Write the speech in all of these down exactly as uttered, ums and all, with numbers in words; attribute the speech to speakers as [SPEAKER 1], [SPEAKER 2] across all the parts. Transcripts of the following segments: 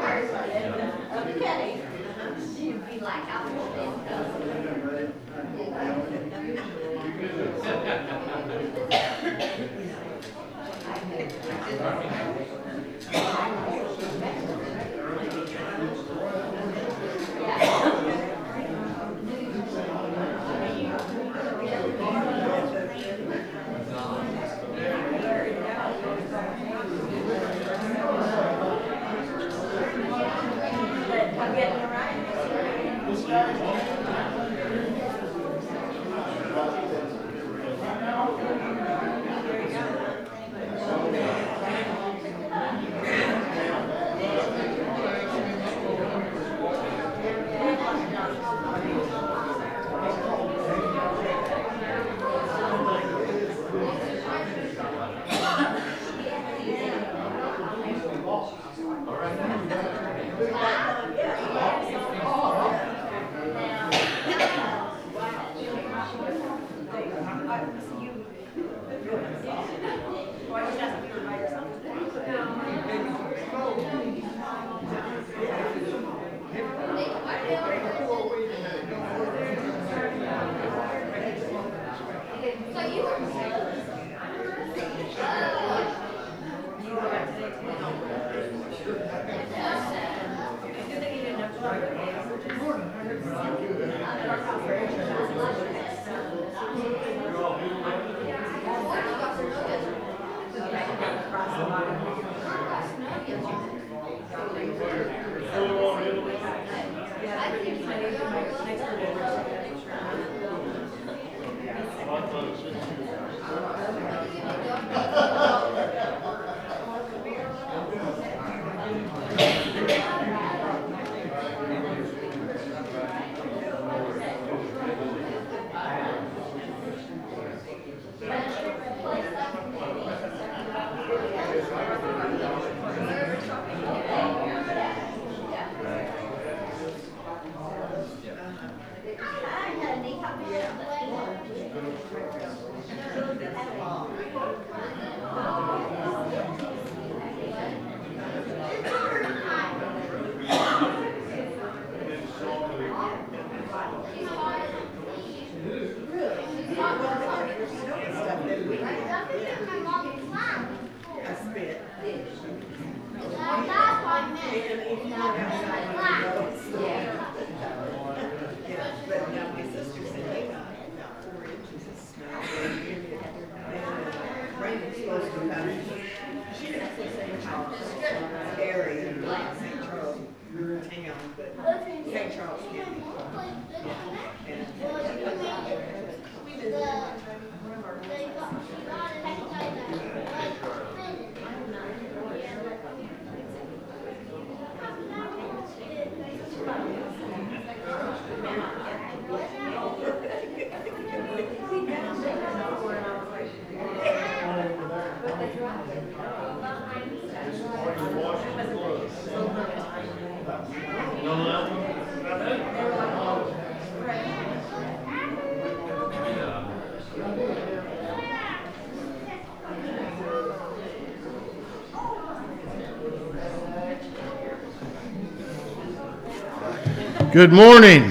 [SPEAKER 1] Good morning.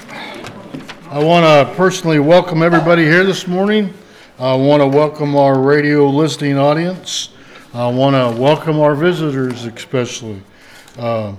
[SPEAKER 1] I want to personally welcome everybody here this morning. I want to welcome our radio listening audience. I want to welcome our visitors especially. Uh,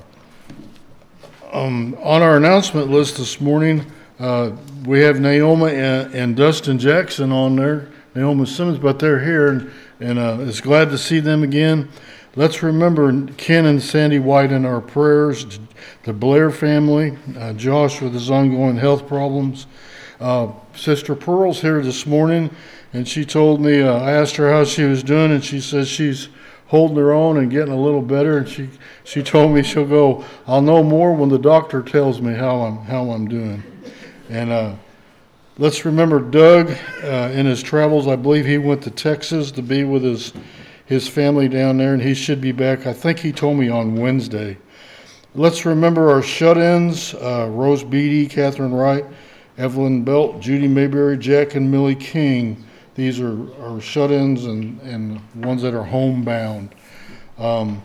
[SPEAKER 1] um, on our announcement list this morning, uh, we have Naoma and, and Dustin Jackson on there, Naoma Simmons, but they're here, and, and uh, it's glad to see them again. Let's remember Ken and Sandy White in our prayers, the Blair family, uh, Josh with his ongoing health problems. Uh, Sister Pearl's here this morning, and she told me, uh, I asked her how she was doing, and she says she's holding her own and getting a little better, and she, she told me she'll go, I'll know more when the doctor tells me how I'm, how I'm doing. And uh, let's remember Doug uh, in his travels. I believe he went to Texas to be with his his family down there, and he should be back, I think he told me on Wednesday. Let's remember our shut-ins, uh, Rose Beatty, Catherine Wright, Evelyn Belt, Judy Mayberry, Jack and Millie King. These are, are shut-ins and, and ones that are homebound. Um,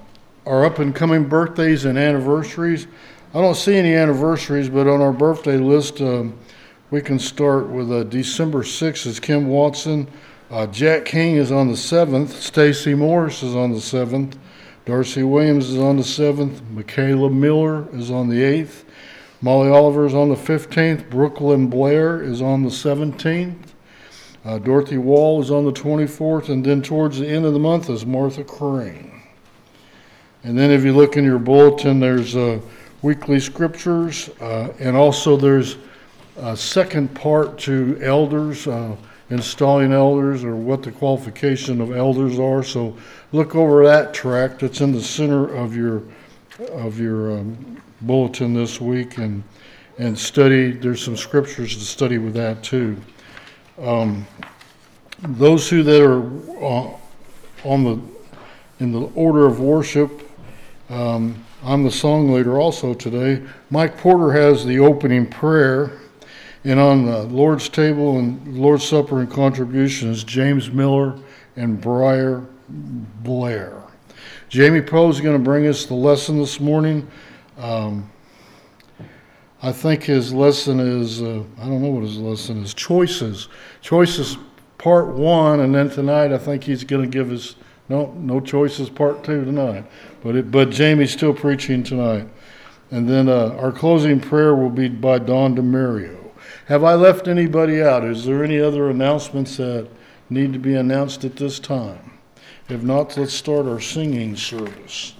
[SPEAKER 1] our up-and-coming birthdays and anniversaries. I don't see any anniversaries, but on our birthday list, um, we can start with uh, December sixth is Kim Watson. Uh, Jack King is on the seventh. Stacy Morris is on the seventh. Darcy Williams is on the seventh. Michaela Miller is on the eighth. Molly Oliver is on the fifteenth. Brooklyn Blair is on the seventeenth. Uh, Dorothy Wall is on the twenty-fourth. And then towards the end of the month is Martha Crane. And then if you look in your bulletin, there's uh, weekly scriptures. Uh, and also there's a second part to elders, uh, installing elders, or what the qualification of elders are. So look over that tract that's in the center of your of your um, bulletin this week, and and study. There's some scriptures to study with that too. Um, those who that are uh, on the in the order of worship, um, I'm the song leader also today. Mike Porter has the opening prayer. And on the Lord's table and Lord's Supper and contributions, James Miller and Briar Blair. Jamie Poe is going to bring us the lesson this morning. Um, I think his lesson is, uh, I don't know what his lesson is, Choices. Choices part one, and then tonight I think he's going to give us, no, no Choices part two tonight. But, it, but Jamie's still preaching tonight. And then uh, our closing prayer will be by Don DeMario. Have I left anybody out? Is there any other announcements that need to be announced at this time? If not, let's start our singing service.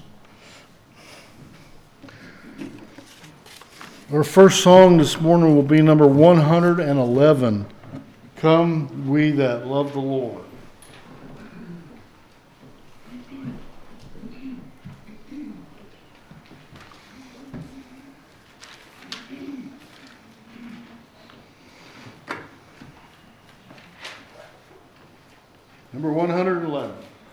[SPEAKER 1] Our first song this morning will be number one hundred eleven, Come We That Love the Lord. Number one hundred eleven.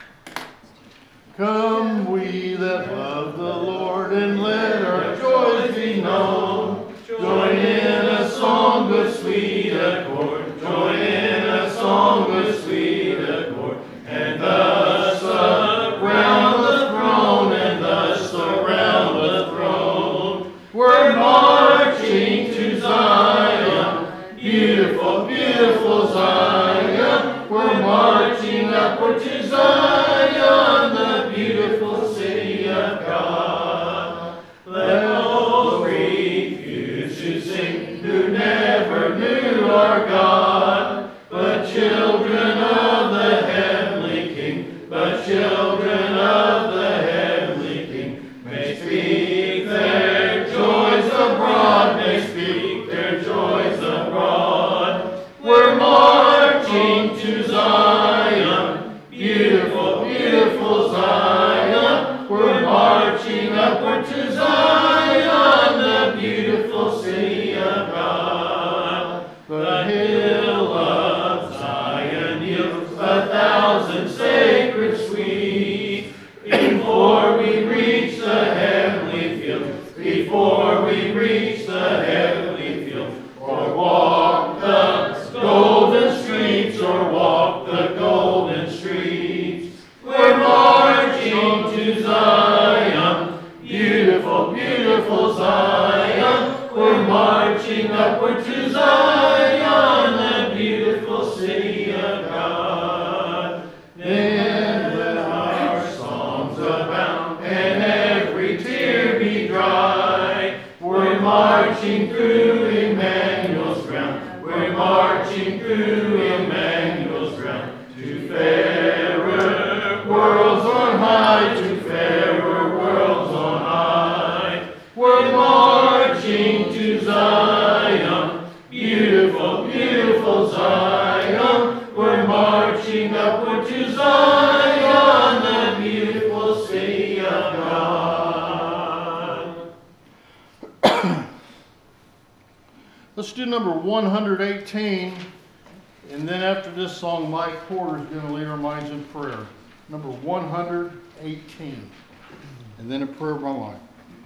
[SPEAKER 1] Come we that love the Lord, and let our joys be known. Join in a song of sweet accord. Join in a song of sweet accord. And thus around the throne, and thus around the throne. We're marching to Zion. Beautiful, beautiful Zion. We're marching upward to Zion, the beautiful city of God. Let those refuse to sing who never knew our God, but children of the heavenly King, but children of the heavenly King, may speak their joys abroad, may speak their joys abroad. We're marching to Zion, beautiful, beautiful Zion. We're marching upward to Zion, the beautiful city of God. The hill of Zion yields a thousand sacred sweets. Before we reach the heavenly field, before we reach the heavenly field, or walk the golden streets, or walk the golden streets. We're marching to Zion, beautiful, beautiful Zion. We're marching upward to Zion, the beautiful city of God. Then let our songs abound, and every tear be dry. We're marching through Emmanuel's ground. We're marching through Emmanuel's ground to fairer worlds on high, to fairer worlds on high. We're marching to Zion, beautiful, beautiful Zion. We're marching upward to Zion, the beautiful city of God. Let's do number one hundred eighteen, and then after this song, Mike Porter is going to lead our minds in prayer. Number one hundred eighteen, and then a prayer by Mike.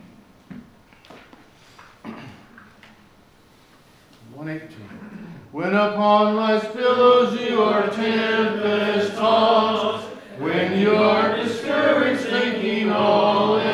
[SPEAKER 1] one eighteen. When upon life's billows you are tempest tossed, when you are discouraged, thinking all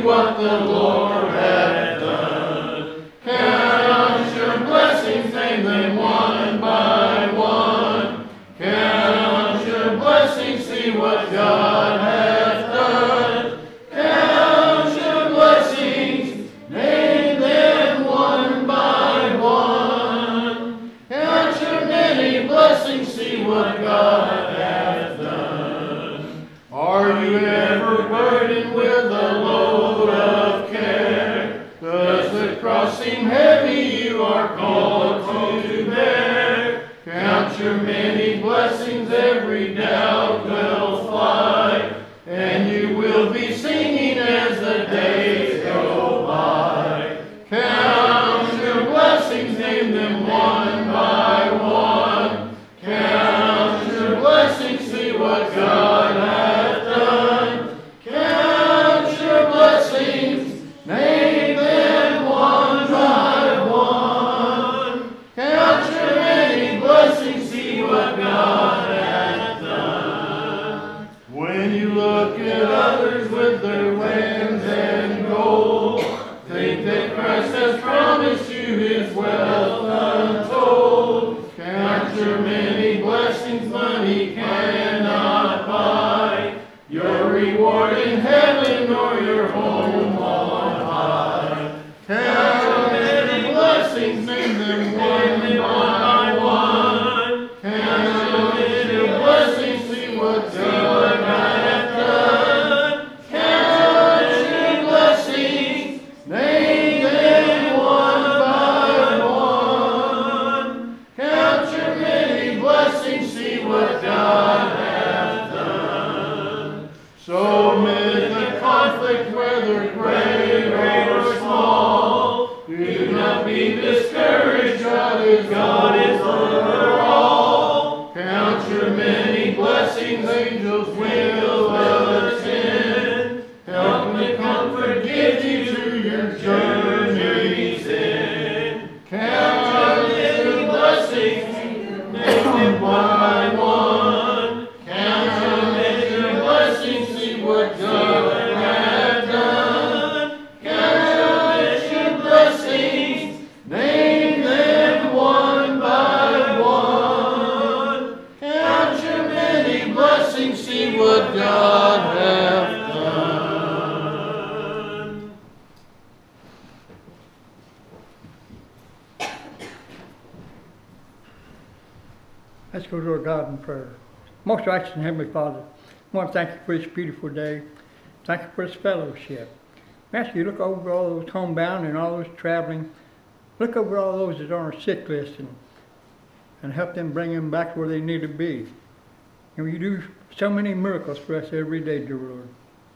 [SPEAKER 1] what the Lord hath done. Count your blessings, name them one by one. Count your blessings, see what God hath done. Count your blessings, name them one by one. Count your many blessings, see what God hath done. Are you ever burdened with a load of care? Does the cross seem heavy you are called to bear? Count your many blessings, every doubt will fly, and you will be singing as the days go by. Count your blessings, name them one by one. Count your blessings, see what God hath done. Count your blessings, name them one by one. Count your many blessings, see what God hath done. When you look at others with their lands and gold, think that Christ has promised you his wealth untold. Count your many blessings, money cannot buy your reward in heaven or your home on high. Count your many blessings, name them one by one. Count your many blessings, see what God hath done. Count your blessings, name them one by one. Count your many blessings, see what God hath done. So amid the conflict, whether great or small, do not be discouraged, God is God is over all. Count your many blessings, angels will attend. Help and comfort, give you to your journey's end. Count your many blessings, name them one by one. Count your many blessings, see what God hath done. Count your many blessings, name them one by one. Count your many blessings, see what God hath done.
[SPEAKER 2] Let's go to our God in prayer. Most righteous and Heavenly Father, I want to thank you for this beautiful day. Thank you for this fellowship. I ask you to look over all those homebound and all those traveling. Look over all those that are on our sick list and, and help them bring them back where they need to be. And you do so many miracles for us every day, dear Lord.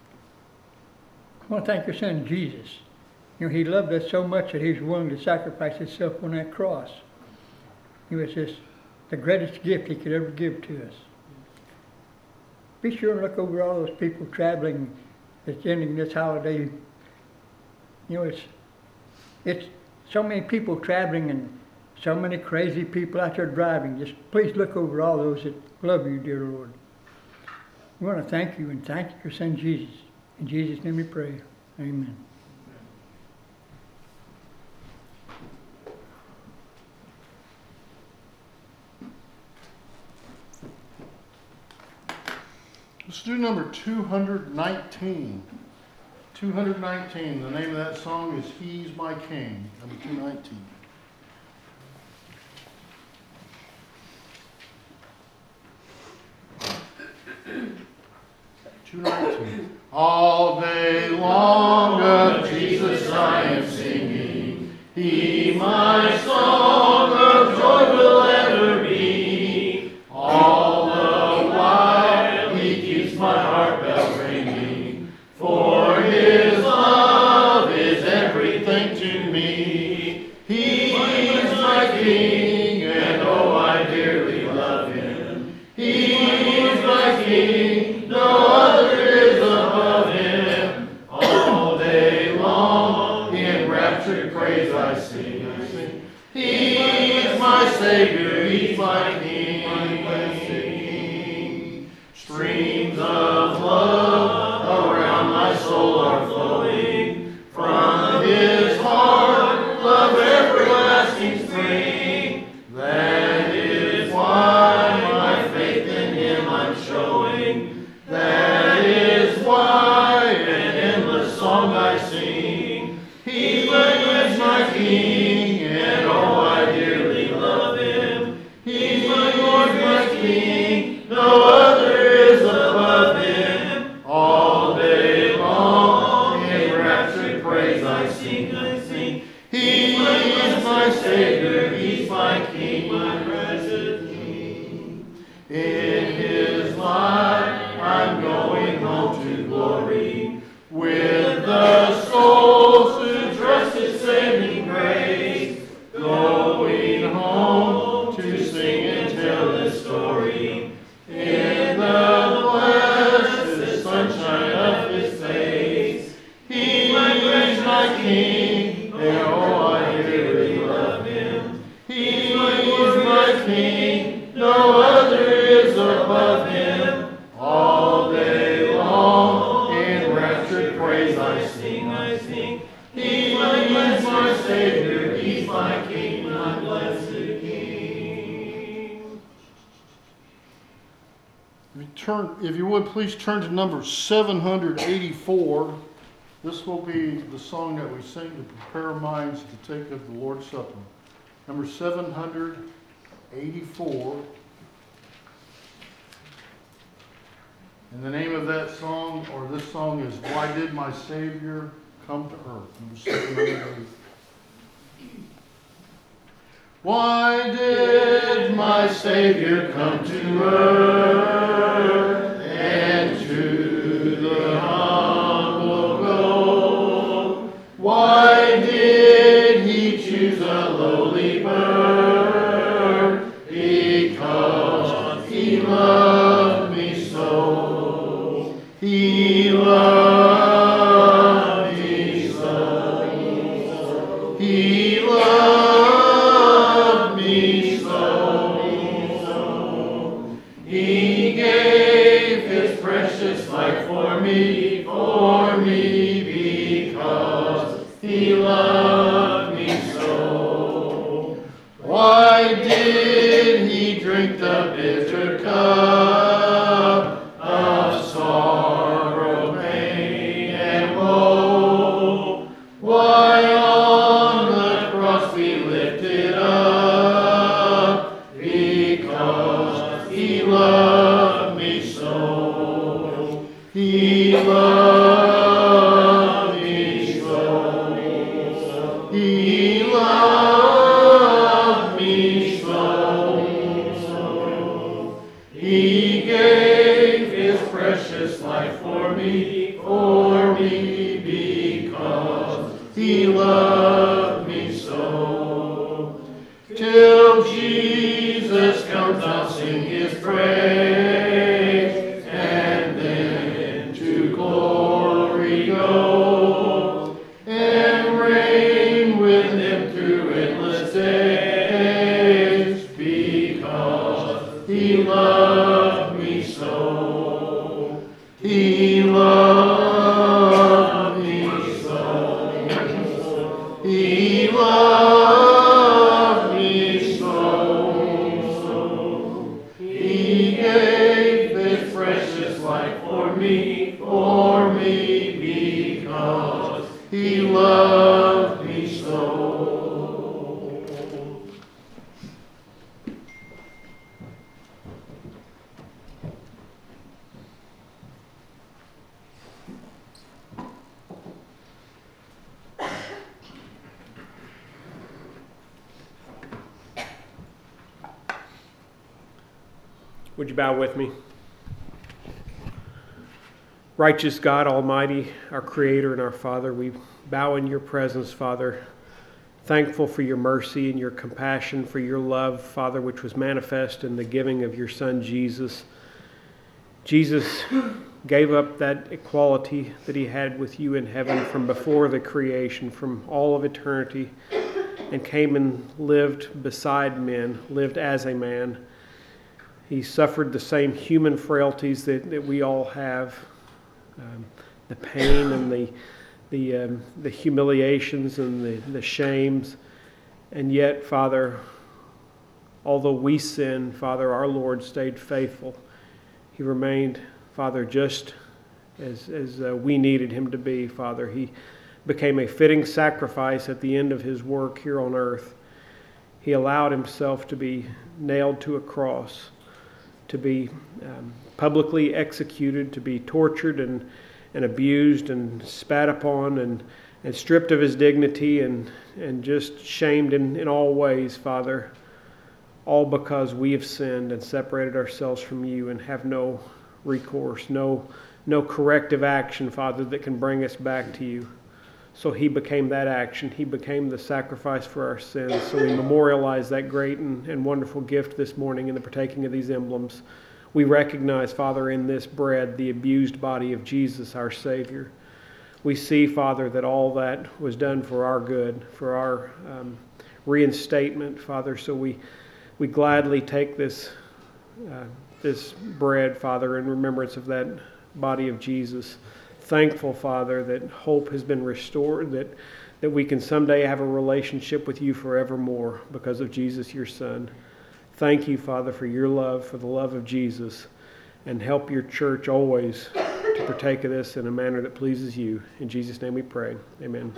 [SPEAKER 2] I want to thank your Son, Jesus. You know, he loved us so much that he was willing to sacrifice himself on that cross. He was just the greatest gift he could ever give to us. Be sure and look over all those people traveling that's ending this holiday. You know, it's it's so many people traveling and so many crazy people out there driving. Just please look over all those that love you, dear Lord. We want to thank you and thank your Son Jesus. In Jesus' name we pray. Amen.
[SPEAKER 1] Let's do number two hundred nineteen. two hundred nineteen. The name of that song is He's My King. Number two nineteen. two nineteen. All day long of Jesus I am singing. He my song of joy will ever be. All the while he keeps my heart bells ringing. For his love is everything to me. He's my King, and oh, I dearly love him. He's my King, no other is above him. All day long, in raptured praise I sing. I sing. He's my Savior, he's my King. Streams of love around my soul are flowing. sing. He's my Lord, my King, and oh, I dearly love him. He's my Lord, my King, no other is above him. All day long, in raptured praise I sing, I sing. He is my Savior, he's my King, my blessed King. In his light, I'm going home to glory, with the souls who trust his saving grace, going home to sing and tell his story, in the blessed sunshine of his face. He is my King, and oh, I dearly love him. He is my King, no other is above him. All day long, in raptured praise I sing, I sing. He is my Savior, he's my King, my blessed King. If you, turn, if you would, please turn to number seven hundred eighty-four. This will be the song that we sing to prepare our minds to take of the Lord's Supper. Number seven hundred eighty-four. And the name of that song, or this song, is Why Did My Savior Come to Earth? Number seven hundred eighty-four. Why did my Savior come to earth, and to the humble go? Why did he choose a lowly birth? Because he loved me so. He loved me so. He loved me so. He gave his precious life for me, for me, because he loved me so. Why did he drink the bitter cup of sorrow, pain, and woe? Why on the cross be lifted up? Because he loved me so. He loved me so. He loved me so. He gave his precious life for me, for me, because he loved me so. Till Jesus comes, I'll sing his praise, and then to glory go, and reign with him through endless days, because he loved me so. He loved me so. He loved me so. He gave his precious life for me, for me, because he loved me so.
[SPEAKER 3] Would you bow with me? Righteous God Almighty, our Creator and our Father, we bow in your presence, Father, thankful for your mercy and your compassion, for your love, Father, which was manifest in the giving of your Son, Jesus. Jesus gave up that equality that he had with you in heaven from before the creation, from all of eternity, and came and lived beside men, lived as a man. He suffered the same human frailties that, that we all have, um, the pain and the the um, the humiliations and the, the shames. And yet, Father, although we sinned, Father, our Lord stayed faithful. He remained, Father, just as, as uh, we needed him to be, Father. He became a fitting sacrifice at the end of his work here on earth. He allowed himself to be nailed to a cross, to be um, publicly executed, to be tortured and, and abused and spat upon and, and stripped of his dignity and, and just shamed in, in all ways, Father, all because we have sinned and separated ourselves from you and have no recourse, no, no corrective action, Father, that can bring us back to you. So he became that action. He became the sacrifice for our sins. So we memorialize that great and, and wonderful gift this morning in the partaking of these emblems. We recognize, Father, in this bread, the abused body of Jesus, our Savior. We see, Father, that all that was done for our good, for our um, reinstatement, Father. So we, we gladly take this, uh, this bread, Father, in remembrance of that body of Jesus. Thankful, Father, that hope has been restored, that, that we can someday have a relationship with you forevermore because of Jesus, your Son. Thank you, Father, for your love, for the love of Jesus, and help your church always to partake of this in a manner that pleases you. In Jesus' name we pray. Amen.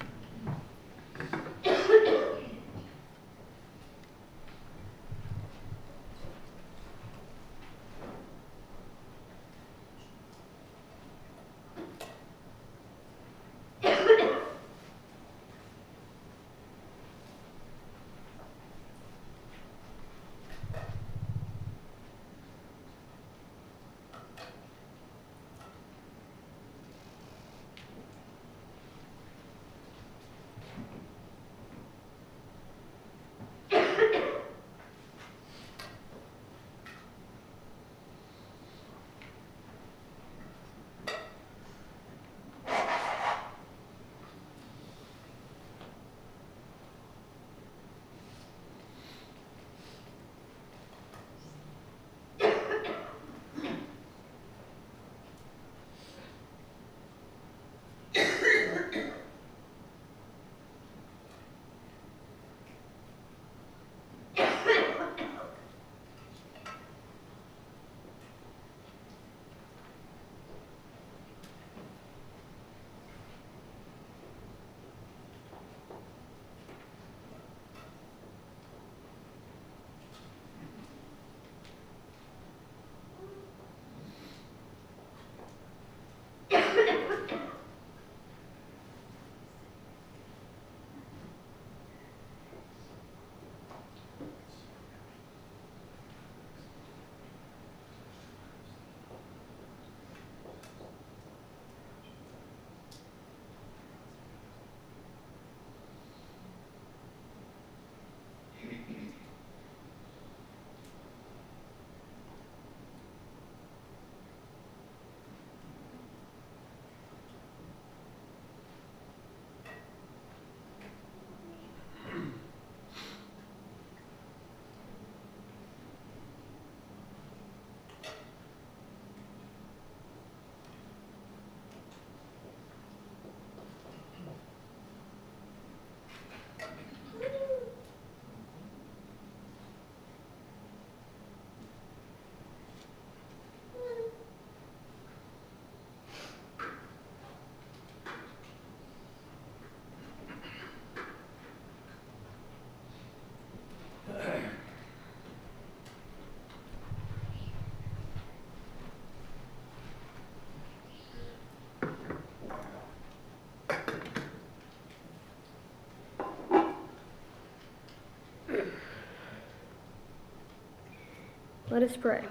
[SPEAKER 4] Let us pray.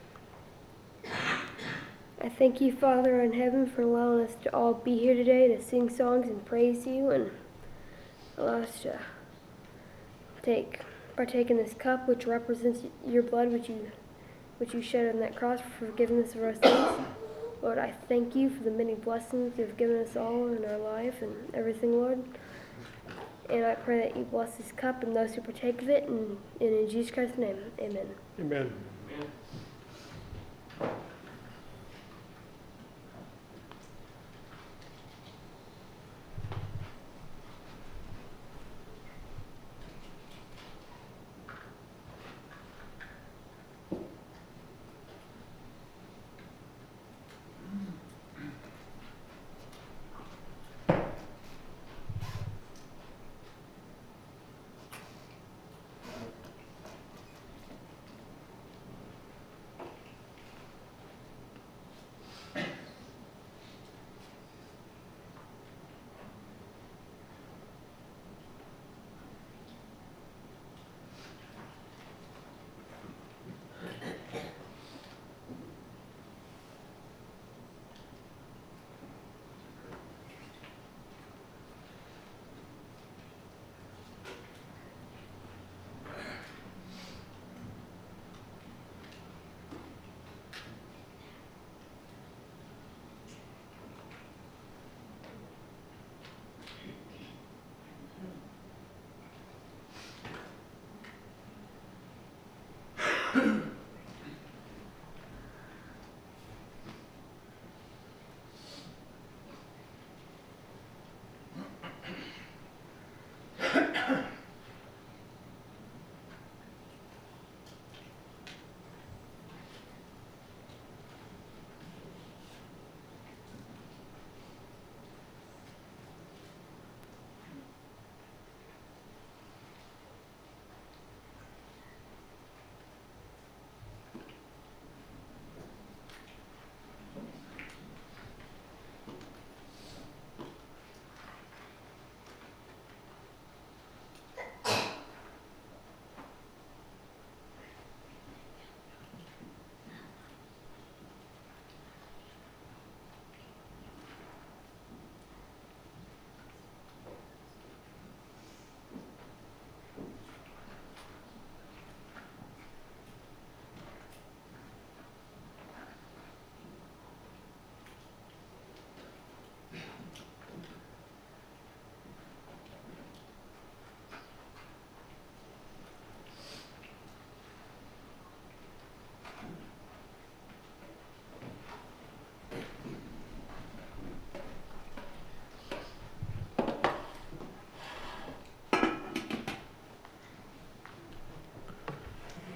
[SPEAKER 4] I thank you, Father in heaven, for allowing us to all be here today to sing songs and praise you, and allow us to take partake in this cup which represents your blood, which you which you shed on that cross for forgiveness of our sins. Lord, I thank you for the many blessings you've given us all in our life and everything, Lord. And I pray that you bless this cup and those who partake of it, and, and in Jesus Christ's name, amen.
[SPEAKER 3] Amen.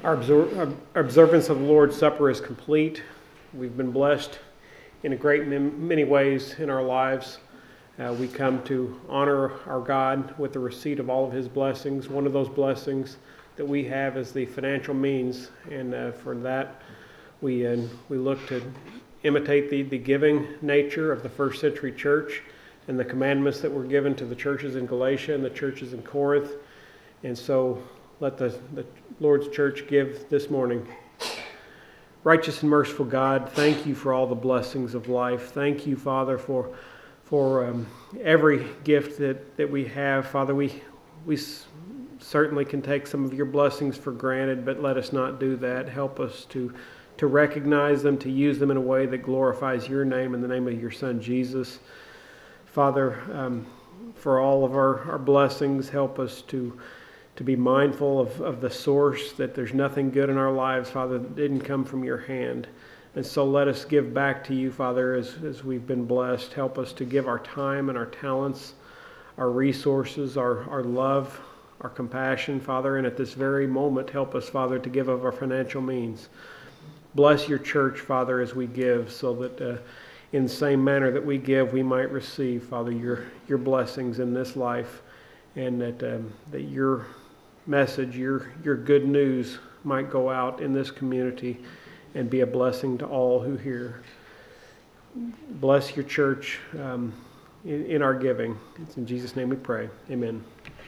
[SPEAKER 3] Our, absor- our observance of the Lord's Supper is complete. We've been blessed in a great m- many ways in our lives. Uh, we come to honor our God with the receipt of all of His blessings. One of those blessings that we have is the financial means, and uh, for that we uh, we look to imitate the, the giving nature of the first century church and the commandments that were given to the churches in Galatia and the churches in Corinth. And so let the, the Lord's church give this morning. Righteous and merciful God, thank you for all the blessings of life. Thank you, Father, for for um, every gift that, that we have. Father, we we s- certainly can take some of your blessings for granted, but let us not do that. Help us to to recognize them, to use them in a way that glorifies your name, in the name of your Son, Jesus. Father, um, for all of our, our blessings, help us to, to be mindful of, of the source, that there's nothing good in our lives, Father, that didn't come from your hand. And so let us give back to you, Father, as, as we've been blessed. Help us to give our time and our talents, our resources, our, our love, our compassion, Father. And at this very moment, help us, Father, to give of our financial means. Bless your church, Father, as we give, so that uh, in the same manner that we give, we might receive, Father, your your blessings in this life, and that um, that your message, your your good news might go out in this community and be a blessing to all who hear. Bless your church um, in, in our giving. It's in Jesus' name we pray. Amen.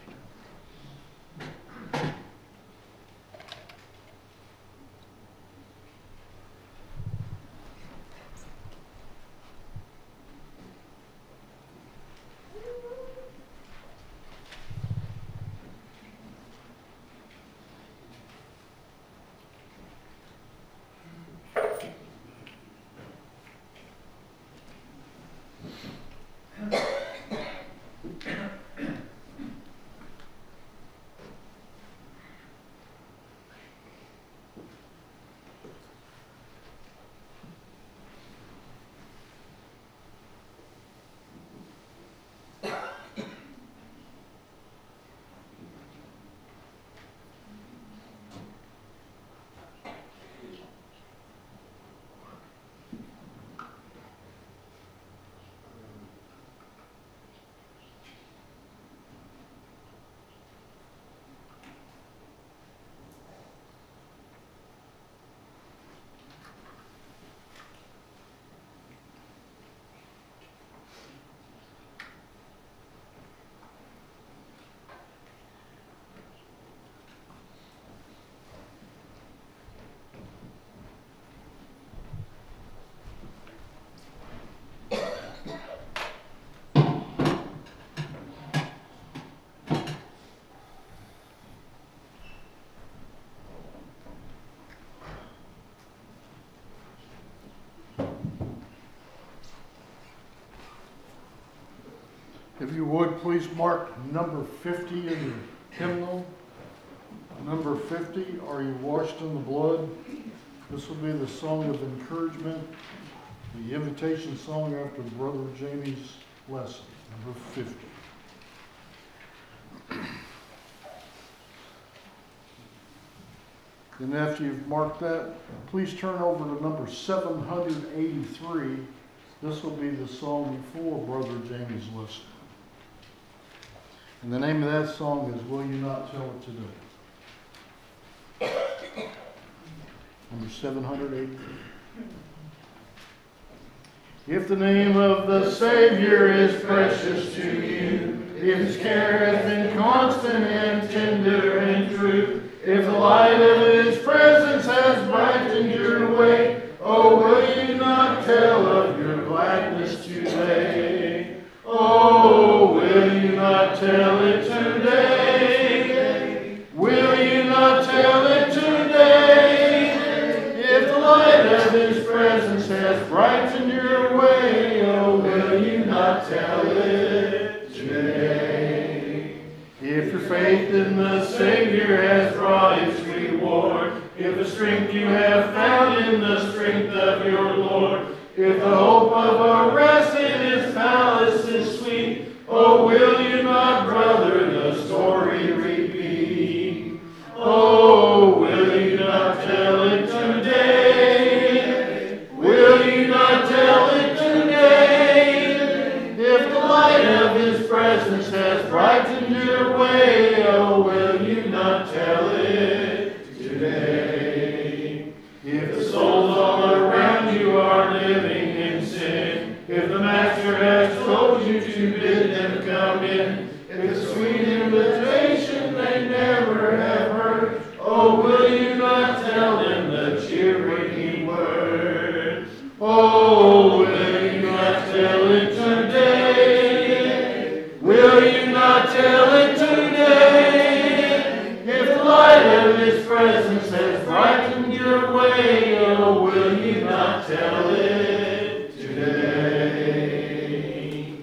[SPEAKER 1] If you would, please mark number fifty in your hymnal. Number fifty, Are You Washed in the Blood? This will be the song of encouragement, the invitation song after Brother Jamie's lesson, number fifty. And after you've marked that, please turn over to number seven hundred eighty-three. This will be the song before Brother Jamie's lesson. And the name of that song is Will You Not Tell It Today? Number seven hundred eighty-three. If the name of the Savior is precious to you, if His care has been constant and tender and true, if the light of His presence has brightened your way, oh, will you not tell of your gladness today? Oh, will you not tell it today? Will you not tell it today? If the light of His presence has brightened your way, oh, will you not tell it today? If your faith in the Savior has brought its reward, if the strength you have found in the strength of your Lord, if the hope of a rest in His palace is sweet, oh, will you not, brother, the story repeat? Oh, will you not come in. It's a sweet invitation they never have heard. Oh, will you not tell them the cheering word? Oh, will you not tell it today? Will you not tell it today? If the light of His presence has brightened your way, oh, will you not tell it today?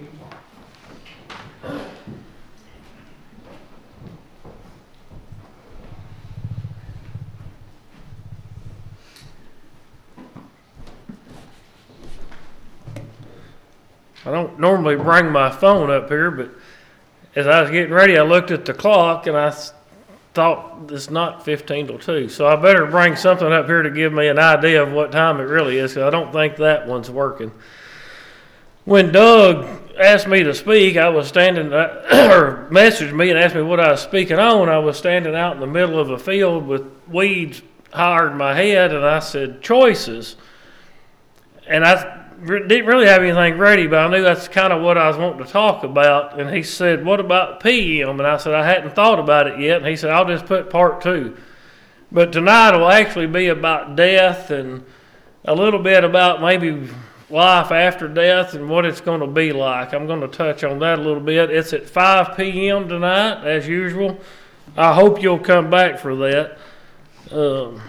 [SPEAKER 5] I don't normally bring my phone up here, but as I was getting ready, I looked at the clock and I s- thought it's not fifteen till two. So I better bring something up here to give me an idea of what time it really is, because I don't think that one's working. When Doug asked me to speak, I was standing, or messaged me and asked me what I was speaking on. I was standing out in the middle of a field with weeds higher than my head, and I said, choices. And I didn't really have anything ready, but I knew that's kind of what I was wanting to talk about. And he said, what about P M? And I said, I hadn't thought about it yet. And he said, I'll just put part two. But tonight will actually be about death and a little bit about maybe life after death and what it's going to be like. I'm going to touch on that a little bit. It's at five p.m. tonight, as usual. I hope you'll come back for that. Um,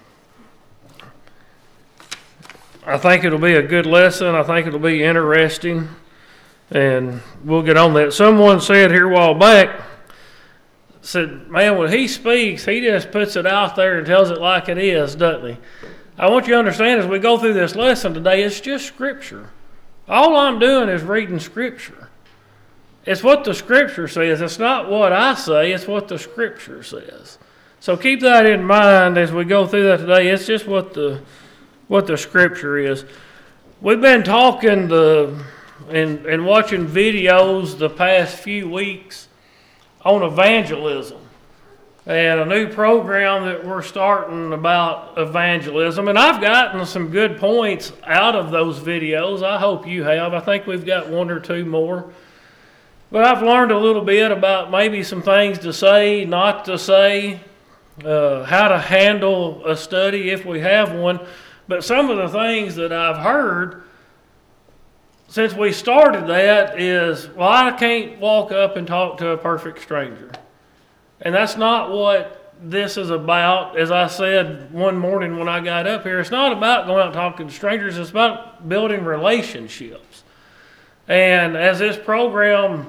[SPEAKER 5] I think it'll be a good lesson. I think it'll be interesting, and we'll get on that. Someone said here a while back, said, man, when he speaks, he just puts it out there and tells it like it is, doesn't he? I want you to understand as we go through this lesson today, it's just Scripture. All I'm doing is reading Scripture. It's what the Scripture says. It's not what I say, it's what the Scripture says. So keep that in mind as we go through that today. It's just what the what the Scripture is. We've been talking the and, and watching videos the past few weeks on evangelism and a new program that we're starting about evangelism. And I've gotten some good points out of those videos. I hope you have. I think we've got one or two more. But I've learned a little bit about maybe some things to say, not to say, uh, how to handle a study if we have one. But some of the things that I've heard since we started that is, well, I can't walk up and talk to a perfect stranger. And that's not what this is about. As I said one morning when I got up here, it's not about going out and talking to strangers. It's about building relationships. And as this program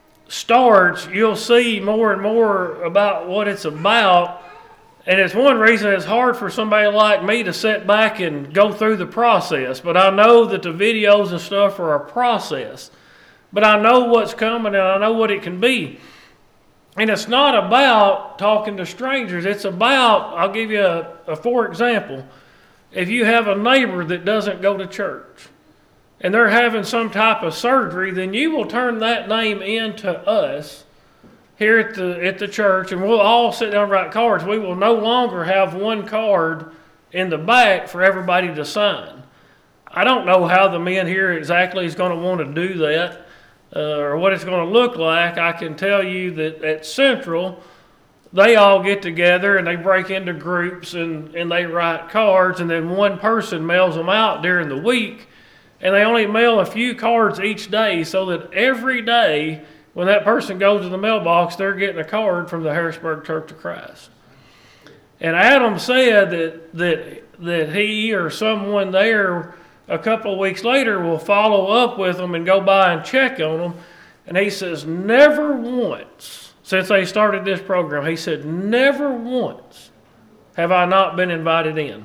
[SPEAKER 5] starts, you'll see more and more about what it's about. And it's one reason it's hard for somebody like me to sit back and go through the process. But I know that the videos and stuff are a process. But I know what's coming and I know what it can be. And it's not about talking to strangers. It's about, I'll give you a, a for example, if you have a neighbor that doesn't go to church and they're having some type of surgery, then you will turn that name in to us here at the at the church, and we'll all sit down and write cards. We will no longer have one card in the back for everybody to sign. I don't know how the men here exactly is going to want to do that, uh, or what it's going to look like. I can tell you that at Central, they all get together and they break into groups and, and they write cards, and then one person mails them out during the week, and they only mail a few cards each day, so that every day when that person goes to the mailbox, they're getting a card from the Harrisburg Church of Christ. And Adam said that that that he or someone there a couple of weeks later will follow up with them and go by and check on them. And he says, never once, since they started this program, he said, never once have I not been invited in.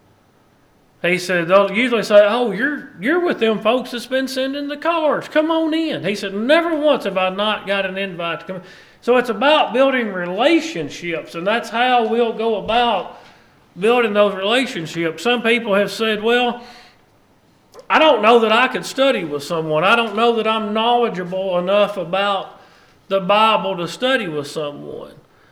[SPEAKER 5] He said, they'll usually say, oh, you're you're with them folks that's been sending the cards. Come on in. He said, never once have I not got an invite to come in. So it's about building relationships, and that's how we'll go about building those relationships. Some people have said, well, I don't know that I could study with someone. I don't know that I'm knowledgeable enough about the Bible to study with someone.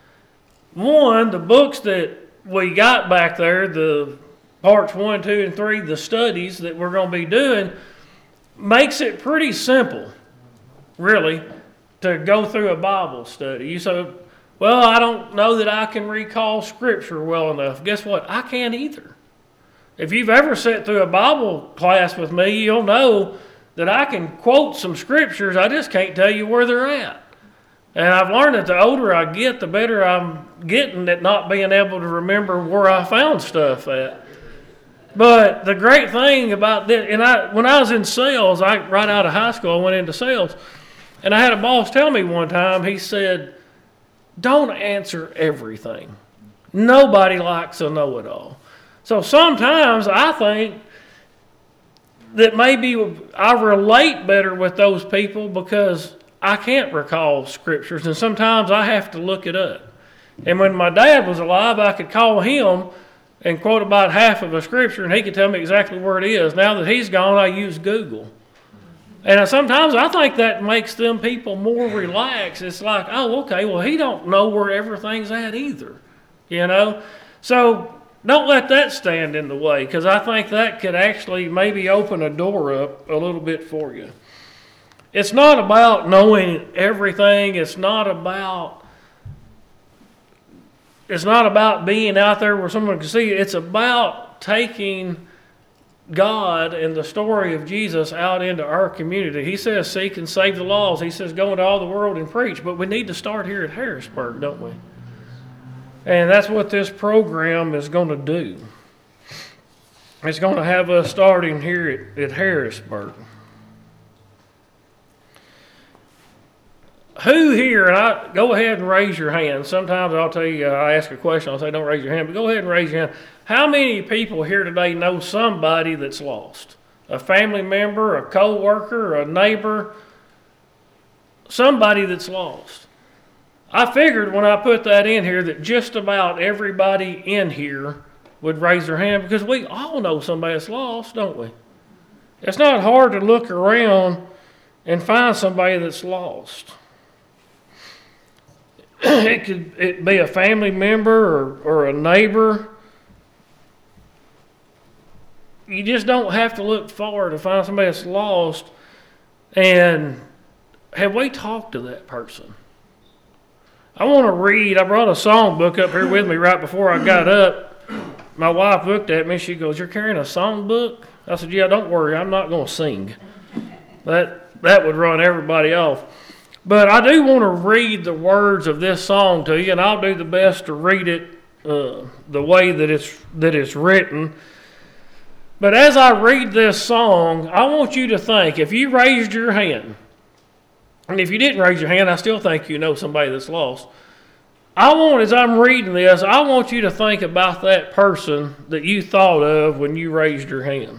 [SPEAKER 5] One, the books that we got back there, the parts one, two, and three, the studies that we're going to be doing, makes it pretty simple, really, to go through a Bible study. You say, well, I don't know that I can recall Scripture well enough. Guess what? I can't either. If you've ever sat through a Bible class with me, you'll know that I can quote some Scriptures. I just can't tell you where they're at. And I've learned that the older I get, the better I'm getting at not being able to remember where I found stuff at. But the great thing about this, and I, when I was in sales, I right out of high school, I went into sales, and I had a boss tell me one time, he said, don't answer everything. Nobody likes a know-it-all. So sometimes I think that maybe I relate better with those people because I can't recall Scriptures, and sometimes I have to look it up. And when my dad was alive, I could call him and quote about half of a Scripture, and he could tell me exactly where it is. Now that he's gone, I use Google. And sometimes I think that makes them people more relaxed. It's like, oh, okay, well, he don't know where everything's at either, you know? So don't let that stand in the way, because I think that could actually maybe open a door up a little bit for you. It's not about knowing everything. It's not about it's not about being out there where someone can see you. It's about taking God and the story of Jesus out into our community. He says, seek and save the laws. He says, go into all the world and preach. But we need to start here at Harrisburg, don't we? And that's what this program is going to do. It's going to have us starting here at, at Harrisburg. Who here, and I go ahead and raise your hand. Sometimes I'll tell you, I ask a question, I'll say don't raise your hand, but go ahead and raise your hand. How many people here today know somebody that's lost? A family member, a co-worker, a neighbor, somebody that's lost. I figured when I put that in here that just about everybody in here would raise their hand because we all know somebody that's lost, don't we? It's not hard to look around and find somebody that's lost. It could it be a family member or, or a neighbor. You just don't have to look far to find somebody that's lost. And have we talked to that person? I want to read. I brought a song book up here with me right before I got up. My wife looked at me. She goes, "You're carrying a song book?" I said, "Yeah, don't worry. I'm not going to sing." That that would run everybody off. But I do want to read the words of this song to you, and I'll do the best to read it uh, the way that it's that it's written. But as I read this song, I want you to think, if you raised your hand, and if you didn't raise your hand, I still think you know somebody that's lost. I want, as I'm reading this, I want you to think about that person that you thought of when you raised your hand.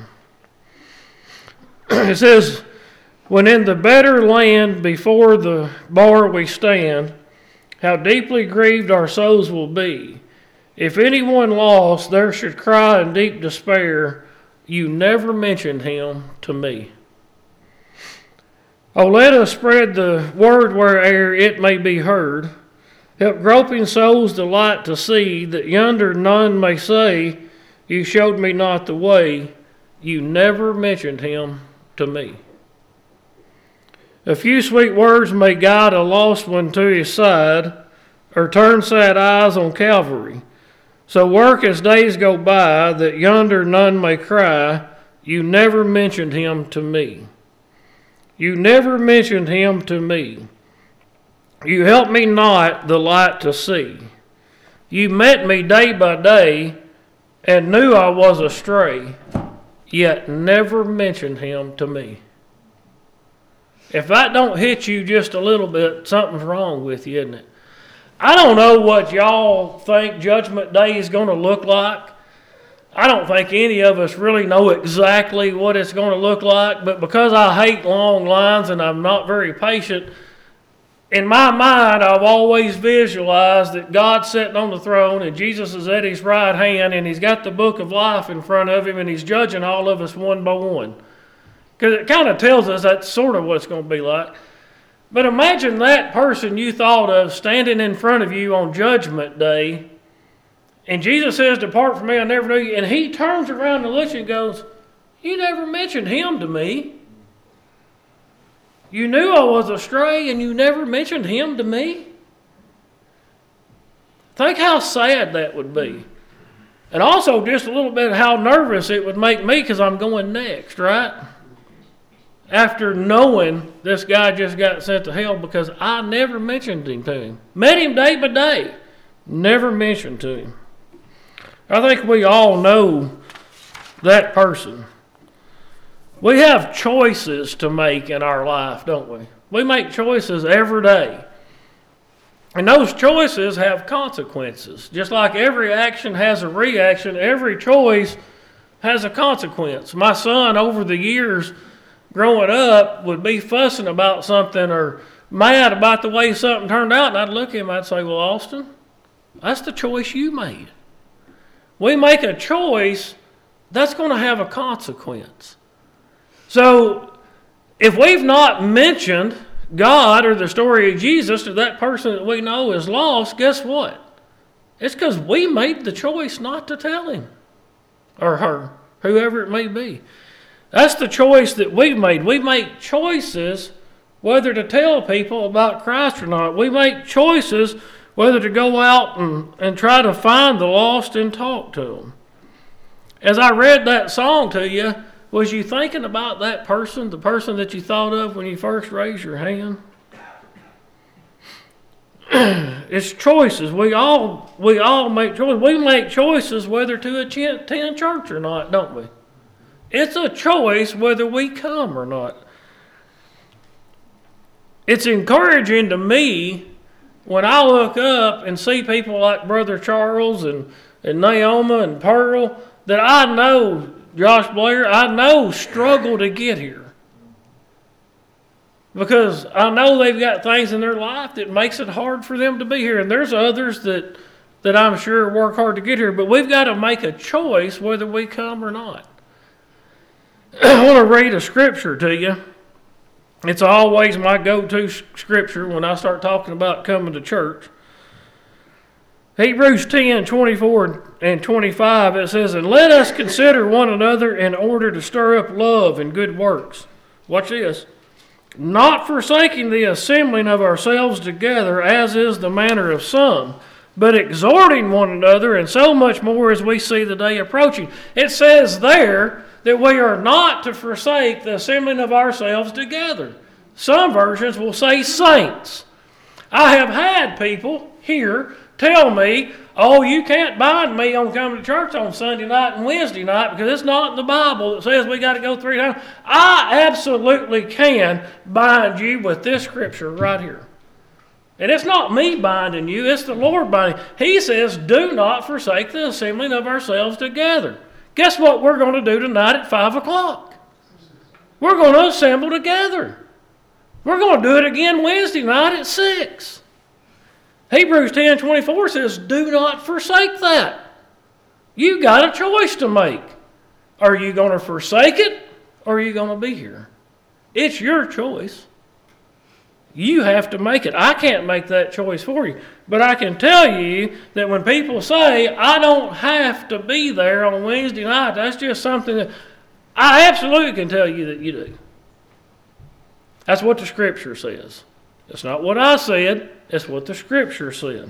[SPEAKER 5] It says, when in the better land before the bar we stand, how deeply grieved our souls will be. If anyone lost, there should cry in deep despair, you never mentioned him to me. Oh, let us spread the word where'er it may be heard. Help groping souls delight to see that yonder none may say, you showed me not the way, you never mentioned him to me. A few sweet words may guide a lost one to his side, or turn sad eyes on Calvary. So work as days go by, that yonder none may cry, you never mentioned him to me. You never mentioned him to me. You helped me not the light to see. You met me day by day, and knew I was astray, yet never mentioned him to me. If that don't hit you just a little bit, something's wrong with you, isn't it? I don't know what y'all think Judgment Day is going to look like. I don't think any of us really know exactly what it's going to look like, but because I hate long lines and I'm not very patient, in my mind I've always visualized that God's sitting on the throne and Jesus is at his right hand and he's got the book of life in front of him and he's judging all of us one by one. Because it kind of tells us that's sort of what it's going to be like. But imagine that person you thought of standing in front of you on Judgment Day, and Jesus says, depart from me, I never knew you. And he turns around and looks and goes, you never mentioned him to me. You knew I was astray and you never mentioned him to me. Think how sad that would be. And also just a little bit how nervous it would make me because I'm going next, right? After knowing this guy just got sent to hell because I never mentioned him to him. Met him day by day. Never mentioned to him. I think we all know that person. We have choices to make in our life, don't we? We make choices every day. And those choices have consequences. Just like every action has a reaction, every choice has a consequence. My son, over the years growing up, would be fussing about something or mad about the way something turned out, and I'd look at him and I'd say, well, Austin, that's the choice you made. We make a choice, that's going to have a consequence. So if we've not mentioned God or the story of Jesus to that person that we know is lost, guess what? It's because we made the choice not to tell him or her, whoever it may be. That's the choice that we've made. We make choices whether to tell people about Christ or not. We make choices whether to go out and, and try to find the lost and talk to them. As I read that song to you, was you thinking about that person, the person that you thought of when you first raised your hand? It's choices. We all we all make choices. We make choices whether to attend church or not, don't we? It's a choice whether we come or not. It's encouraging to me when I look up and see people like Brother Charles and, and Naoma and Pearl that I know, Josh Blair, I know struggle to get here. Because I know they've got things in their life that makes it hard for them to be here. And there's others that, that I'm sure work hard to get here. But we've got to make a choice whether we come or not. I want to read a scripture to you. It's always my go-to scripture when I start talking about coming to church. Hebrews ten, twenty-four and twenty-five, it says, and let us consider one another in order to stir up love and good works. Watch this. Not forsaking the assembling of ourselves together, as is the manner of some, but exhorting one another, and so much more as we see the day approaching. It says there that we are not to forsake the assembling of ourselves together. Some versions will say saints. I have had people here tell me, oh, you can't bind me on coming to church on Sunday night and Wednesday night because it's not in the Bible that says we got to go three times. I absolutely can bind you with this scripture right here. And it's not me binding you, it's the Lord binding. He says, do not forsake the assembling of ourselves together. Guess what we're going to do tonight at five o'clock? We're going to assemble together. We're going to do it again Wednesday night at six. Hebrews ten twenty-four says, do not forsake that. You got a choice to make. Are you going to forsake it or are you going to be here? It's your choice. You have to make it. I can't make that choice for you. But I can tell you that when people say, I don't have to be there on Wednesday night, that's just something that I absolutely can tell you that you do. That's what the Scripture says. It's not what I said, it's what the Scripture said.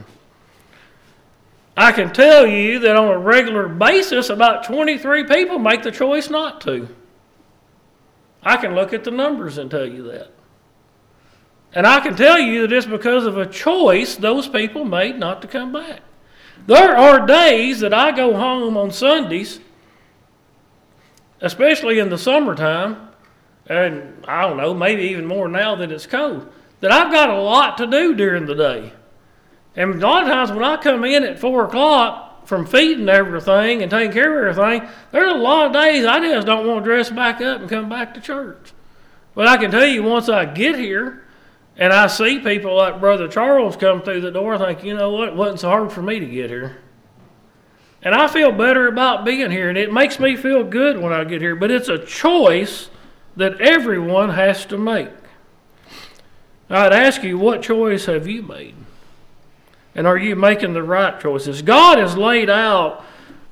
[SPEAKER 5] I can tell you that on a regular basis, about twenty-three people make the choice not to. I can look at the numbers and tell you that. And I can tell you that it's because of a choice those people made not to come back. There are days that I go home on Sundays, especially in the summertime, and I don't know, maybe even more now that it's cold, that I've got a lot to do during the day. And a lot of times when I come in at four o'clock from feeding everything and taking care of everything, there's a lot of days I just don't want to dress back up and come back to church. But I can tell you once I get here, and I see people like Brother Charles come through the door, I think, you know what, it wasn't so hard for me to get here. And I feel better about being here, and it makes me feel good when I get here. But it's a choice that everyone has to make. I'd ask you, what choice have you made? And are you making the right choices? God has laid out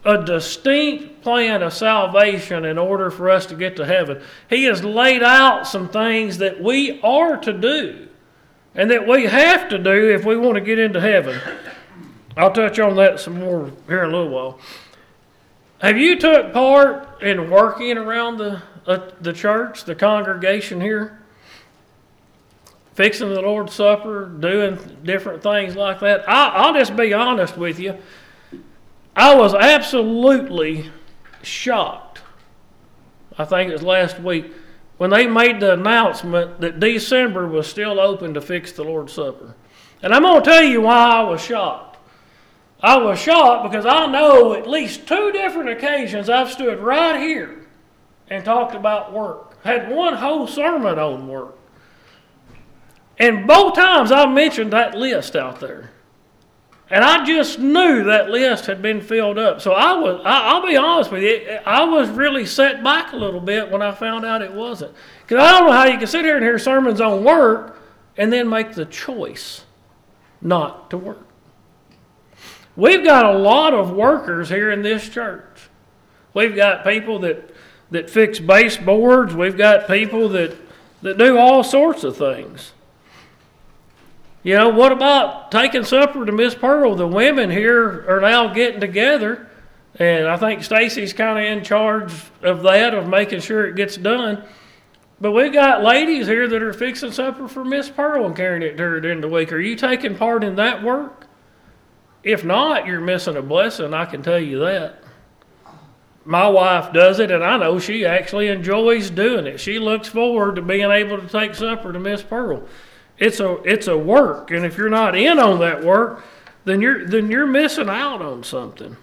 [SPEAKER 5] a distinct plan of salvation in order for us to get to heaven. He has laid out some things that we are to do and that we have to do if we want to get into heaven. I'll touch on that some more here in a little while. Have you took part in working around the uh, the church, the congregation here? Fixing the Lord's Supper, doing different things like that? I, I'll just be honest with you. I was absolutely shocked, I think it was last week, when they made the announcement that December was still open to fix the Lord's Supper. And I'm going to tell you why I was shocked. I was shocked because I know at least two different occasions I've stood right here and talked about work. Had one whole sermon on work. And both times I mentioned that list out there. And I just knew that list had been filled up. So I was, I, I'll be honest with you, I was really set back a little bit when I found out it wasn't. Because I don't know how you can sit here and hear sermons on work and then make the choice not to work. We've got a lot of workers here in this church. We've got people that, that fix baseboards. We've got people that, that do all sorts of things. You know, what about taking supper to Miss Pearl? The women here are now getting together, and I think Stacy's kind of in charge of that, of making sure it gets done. But we've got ladies here that are fixing supper for Miss Pearl and carrying it to her during the week. Are you taking part in that work? If not, you're missing a blessing, I can tell you that. My wife does it, and I know she actually enjoys doing it. She looks forward to being able to take supper to Miss Pearl. It's a it's a work, and if you're not in on that work, then you're then you're missing out on something.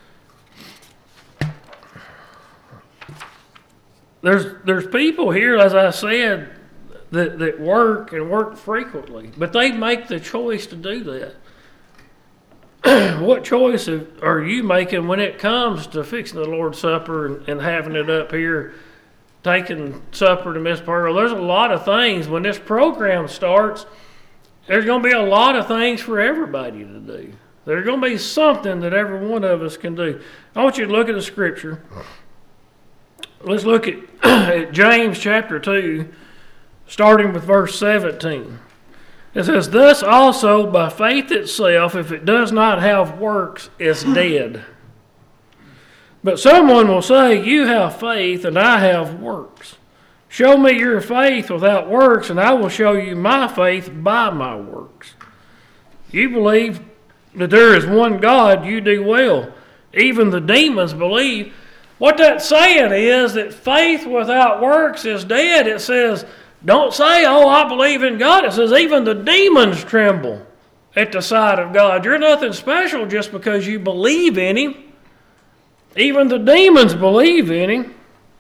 [SPEAKER 5] There's there's people here, as I said, that, that work and work frequently, but they make the choice to do that. What choice are you making when it comes to fixing the Lord's Supper and, and having it up here, taking supper to Miss Pearl? There's a lot of things. When this program starts, there's going to be a lot of things for everybody to do. There's going to be something that every one of us can do. I want you to look at the scripture. Let's look at, at James chapter two, starting with verse seventeen. It says, "Thus also by faith itself, if it does not have works, is dead. But someone will say, you have faith and I have works. Show me your faith without works, and I will show you my faith by my works. You believe that there is one God, you do well. Even the demons believe." What that's saying is that faith without works is dead. It says, don't say, oh, I believe in God. It says, even the demons tremble at the sight of God. You're nothing special just because you believe in Him. Even the demons believe in Him.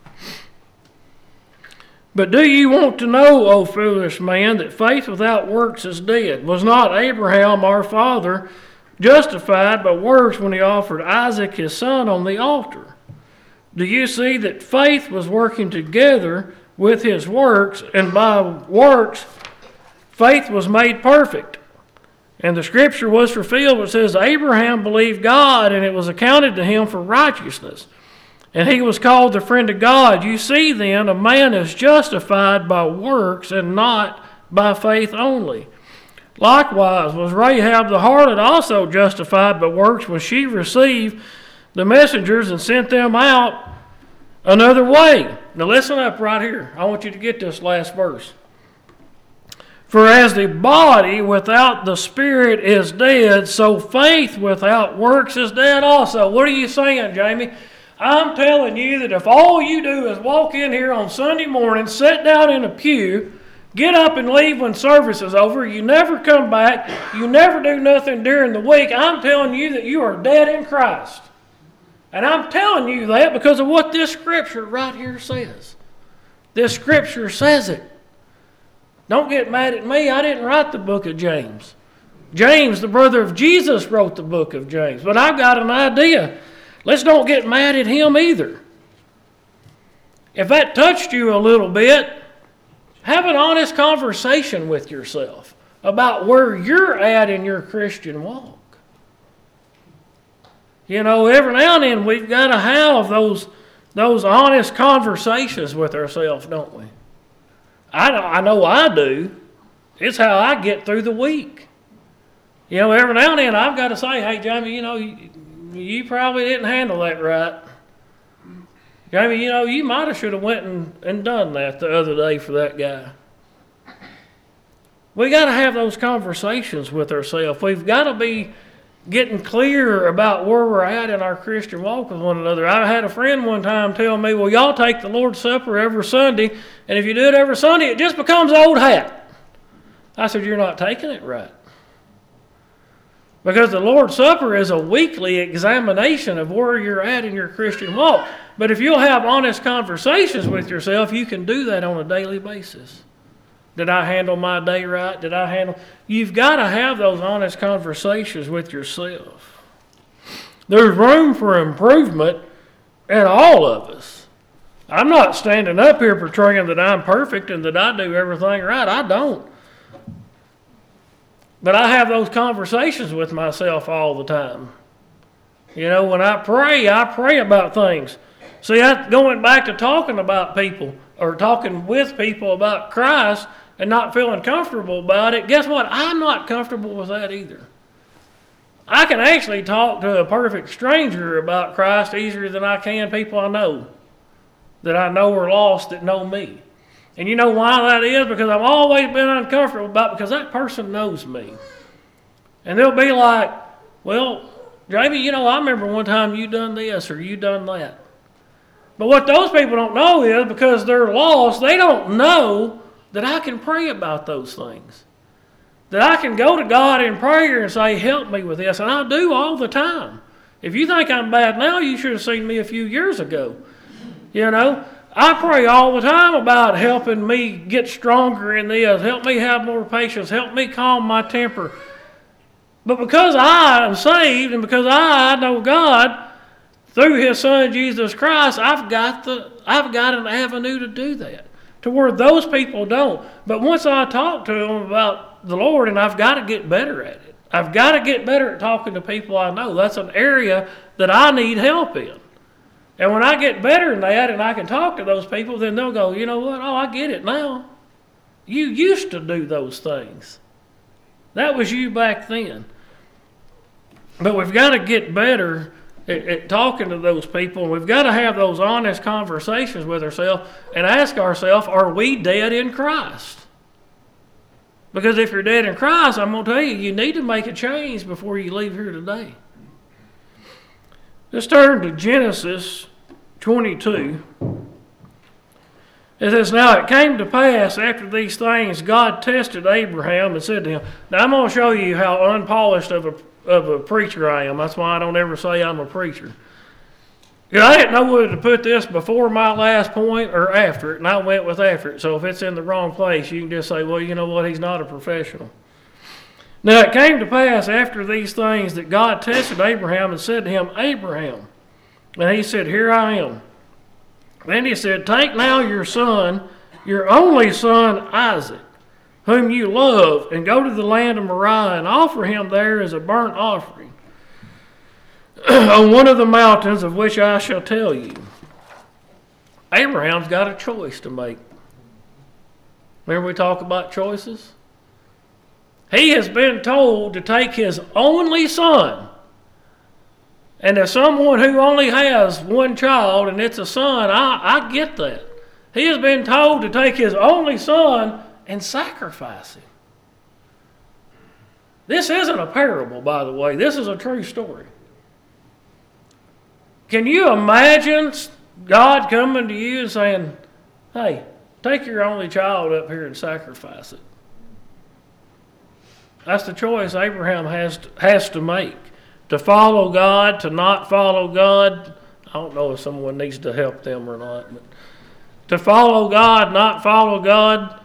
[SPEAKER 5] But do you want to know, O foolish man, that faith without works is dead? Was not Abraham our father justified by works when he offered Isaac his son on the altar? Do you see that faith was working together with his works, and by works faith was made perfect? And the scripture was fulfilled, which says, Abraham believed God, and it was accounted to him for righteousness. And he was called the friend of God. You see then, a man is justified by works and not by faith only. Likewise was Rahab the harlot also justified by works when she received the messengers and sent them out another way. Now listen up right here. I want you to get this last verse. For as the body without the spirit is dead, so faith without works is dead also. What are you saying, Jamie? I'm telling you that if all you do is walk in here on Sunday morning, sit down in a pew, get up and leave when service is over, you never come back, you never do nothing during the week, I'm telling you that you are dead in Christ. And I'm telling you that because of what this scripture right here says. This scripture says it. Don't get mad at me. I didn't write the book of James. James, the brother of Jesus, wrote the book of James. But I've got an idea. Let's don't get mad at him either. If that touched you a little bit, have an honest conversation with yourself about where you're at in your Christian walk. You know, every now and then we've got to have those those honest conversations with ourselves, don't we? I, I know I do. It's how I get through the week. You know, every now and then I've got to say, hey, Jamie, you know, you, you probably didn't handle that right. Jamie, you know, you might have should have went and, and done that the other day for that guy. We got to have those conversations with ourselves. We've got to be getting clear about where we're at in our Christian walk with one another. I had a friend one time tell me, well, y'all take the Lord's Supper every Sunday, and if you do it every Sunday, it just becomes old hat. I said, you're not taking it right. Because the Lord's Supper is a weekly examination of where you're at in your Christian walk. But if you'll have honest conversations with yourself, you can do that on a daily basis. Did I handle my day right? Did I handle... You've got to have those honest conversations with yourself. There's room for improvement in all of us. I'm not standing up here portraying that I'm perfect and that I do everything right. I don't. But I have those conversations with myself all the time. You know, when I pray, I pray about things. See, I, going back to talking about people or talking with people about Christ and not feeling comfortable about it, guess what? I'm not comfortable with that either. I can actually talk to a perfect stranger about Christ easier than I can people I know, that I know are lost that know me. And you know why that is? Because I've always been uncomfortable about it because that person knows me. And they'll be like, well, Jamie, you know, I remember one time you done this or you done that. But what those people don't know is because they're lost, they don't know that I can pray about those things. That I can go to God in prayer and say, help me with this. And I do all the time. If you think I'm bad now, you should have seen me a few years ago. You know, I pray all the time about helping me get stronger in this, help me have more patience, help me calm my temper. But because I am saved and because I know God through His Son Jesus Christ, I've got the I've got an avenue to do that, to where those people don't. But once I talk to them about the Lord, and I've got to get better at it. I've got to get better at talking to people I know. That's an area that I need help in. And when I get better in that and I can talk to those people, then they'll go, you know what? Oh, I get it now. You used to do those things. That was you back then. But we've got to get better at, at talking to those people. And we've got to have those honest conversations with ourselves and ask ourselves, are we dead in Christ? Because if you're dead in Christ, I'm going to tell you, you need to make a change before you leave here today. Let's turn to Genesis twenty-two. It says, now it came to pass after these things, God tested Abraham and said to him, now I'm going to show you how unpolished of a, of a preacher I am. That's why I don't ever say I'm a preacher. Yeah, I didn't know whether to put this before my last point or after it, and I went with after it. So if it's in the wrong place, you can just say, well, you know what, he's not a professional. Now it came to pass after these things that God tested Abraham and said to him, Abraham. And he said, here I am. Then he said, take now your son, your only son Isaac, whom you love, and go to the land of Moriah and offer him there as a burnt offering on one of the mountains of which I shall tell you. Abraham's got a choice to make. Remember we talk about choices? He has been told to take his only son. And as someone who only has one child and it's a son, I, I get that. He has been told to take his only son and sacrifice him. This isn't a parable, by the way. This is a true story. Can you imagine God coming to you and saying, hey, take your only child up here and sacrifice it? That's the choice Abraham has to, has to make. To follow God, to not follow God. I don't know if someone needs to help them or not. But to follow God, not follow God.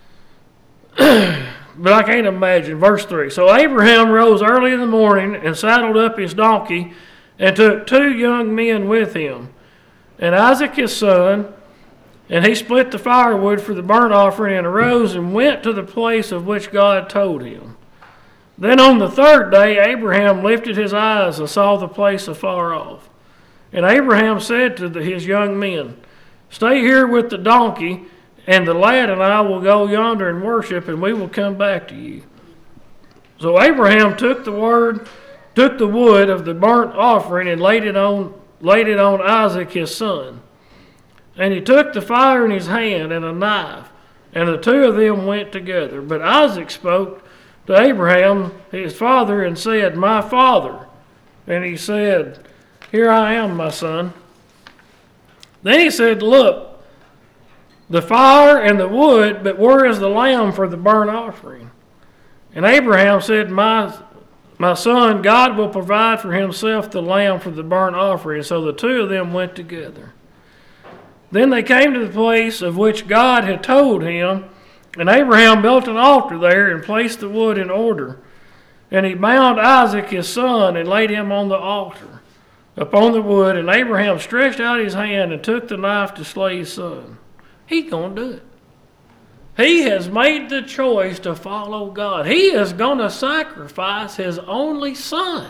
[SPEAKER 5] But I can't imagine. Verse three. So Abraham rose early in the morning and saddled up his donkey and took two young men with him, and Isaac his son, and he split the firewood for the burnt offering and arose and went to the place of which God told him. Then on the third day, Abraham lifted his eyes and saw the place afar off. And Abraham said to the, his young men, "Stay here with the donkey, and the lad and I will go yonder and worship, and we will come back to you." So Abraham took the word, took the wood of the burnt offering and laid it on, laid it on Isaac his son. And he took the fire in his hand and a knife, and the two of them went together. But Isaac spoke to Abraham his father and said, "My father." And he said, "Here I am, my son." Then he said, "Look, the fire and the wood, but where is the lamb for the burnt offering?" And Abraham said, My my son, God will provide for himself the lamb for the burnt offering." So the two of them went together. Then they came to the place of which God had told him, and Abraham built an altar there and placed the wood in order. And he bound Isaac his son and laid him on the altar upon the wood. And Abraham stretched out his hand and took the knife to slay his son. He's going to do it. He has made the choice to follow God. He is going to sacrifice his only son.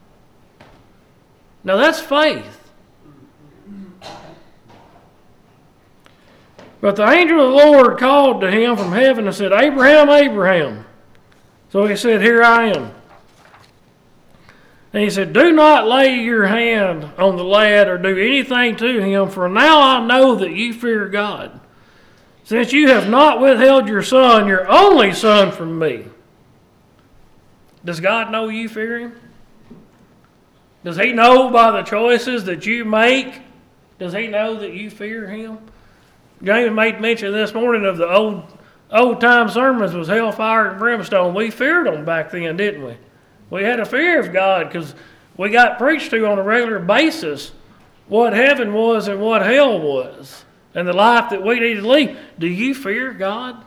[SPEAKER 5] Now that's faith. But the angel of the Lord called to him from heaven and said, "Abraham, Abraham." So he said, "Here I am." And he said, "Do not lay your hand on the lad or do anything to him, for now I know that you fear God, since you have not withheld your son, your only son, from me." Does God know you fear him? Does he know by the choices that you make? Does he know that you fear him? James made mention this morning of the old old time sermons was hellfire and brimstone. We feared them back then, didn't we? We had a fear of God because we got preached to on a regular basis what heaven was and what hell was and the life that we need to lead. Do you fear God?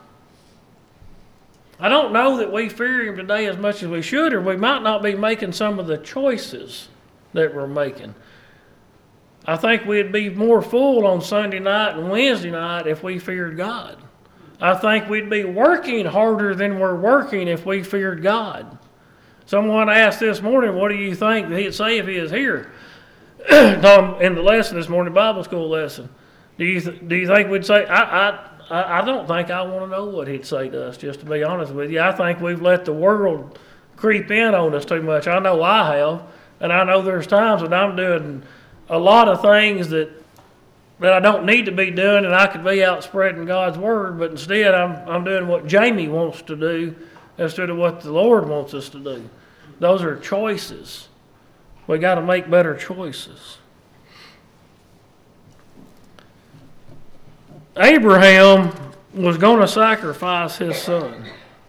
[SPEAKER 5] I don't know that we fear him today as much as we should, or we might not be making some of the choices that we're making. I think we'd be more full on Sunday night and Wednesday night if we feared God. I think we'd be working harder than we're working if we feared God. Someone asked this morning, "What do you think that he'd say if he was here?" Tom, in the lesson this morning, Bible school lesson, do you th- do you think we'd say? I I I don't think I want to know what he'd say to us. Just to be honest with you, I think we've let the world creep in on us too much. I know I have, and I know there's times when I'm doing a lot of things that that I don't need to be doing, and I could be out spreading God's word, but instead I'm I'm doing what Jamie wants to do instead of what the Lord wants us to do. Those are choices. We got to make better choices. Abraham was going to sacrifice his son.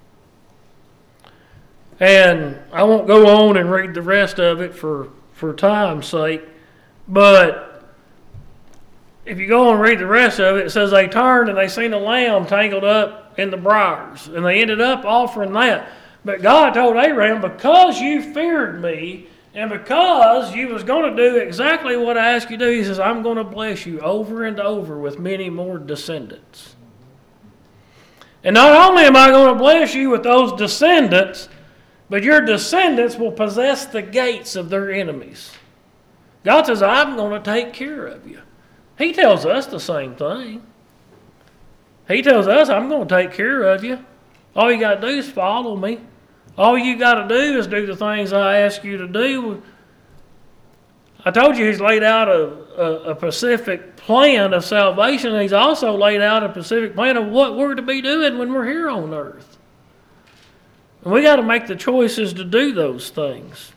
[SPEAKER 5] And I won't go on and read the rest of it for, for time's sake, but if you go and read the rest of it, it says they turned and they seen a lamb tangled up in the briars, and they ended up offering that. But God told Abraham, because you feared me, and because you was going to do exactly what I asked you to do, he says, I'm going to bless you over and over with many more descendants. And not only am I going to bless you with those descendants, but your descendants will possess the gates of their enemies. God says, I'm going to take care of you. He tells us the same thing. He tells us, I'm going to take care of you. All you got to do is follow me. All you got to do is do the things I ask you to do. I told you he's laid out a, a, a specific plan of salvation. And he's also laid out a specific plan of what we're to be doing when we're here on earth. And we got to make the choices to do those things.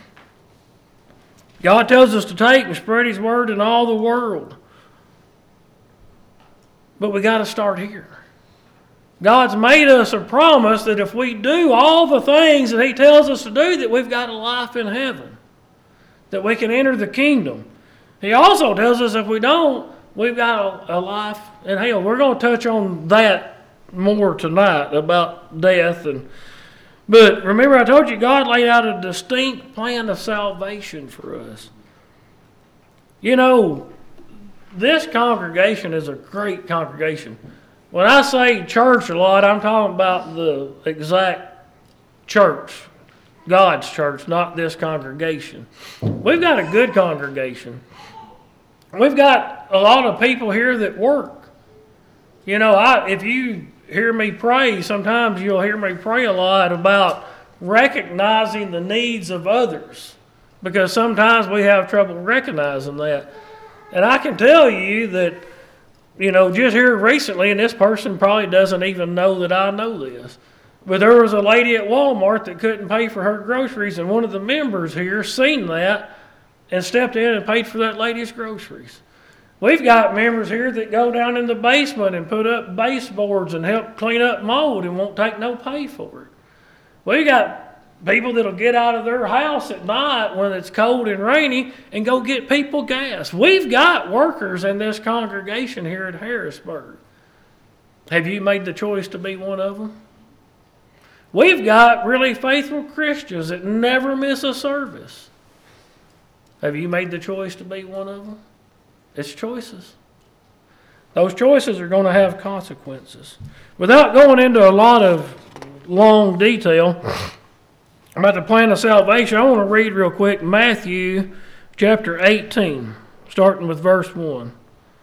[SPEAKER 5] God tells us to take and spread his word in all the world. But we got to start here. God's made us a promise that if we do all the things that he tells us to do, that we've got a life in heaven, that we can enter the kingdom. He also tells us if we don't, we've got a, a life in hell. We're going to touch on that more tonight about death. And but remember, I told you God laid out a distinct plan of salvation for us. You know, this congregation is a great congregation. When I say church a lot, I'm talking about the exact church, God's church, not this congregation. We've got a good congregation. We've got a lot of people here that work. You know, I, if you hear me pray, sometimes you'll hear me pray a lot about recognizing the needs of others, because sometimes we have trouble recognizing that. And I can tell you that, you know, just here recently, and this person probably doesn't even know that I know this, but there was a lady at Walmart that couldn't pay for her groceries, and one of the members here seen that and stepped in and paid for that lady's groceries. We've got members here that go down in the basement and put up baseboards and help clean up mold and won't take no pay for it. We've got people that'll get out of their house at night when it's cold and rainy and go get people gas. We've got workers in this congregation here at Harrisburg. Have you made the choice to be one of them? We've got really faithful Christians that never miss a service. Have you made the choice to be one of them? It's choices. Those choices are going to have consequences. Without going into a lot of long detail about the plan of salvation, I want to read real quick Matthew chapter eighteen, starting with verse one.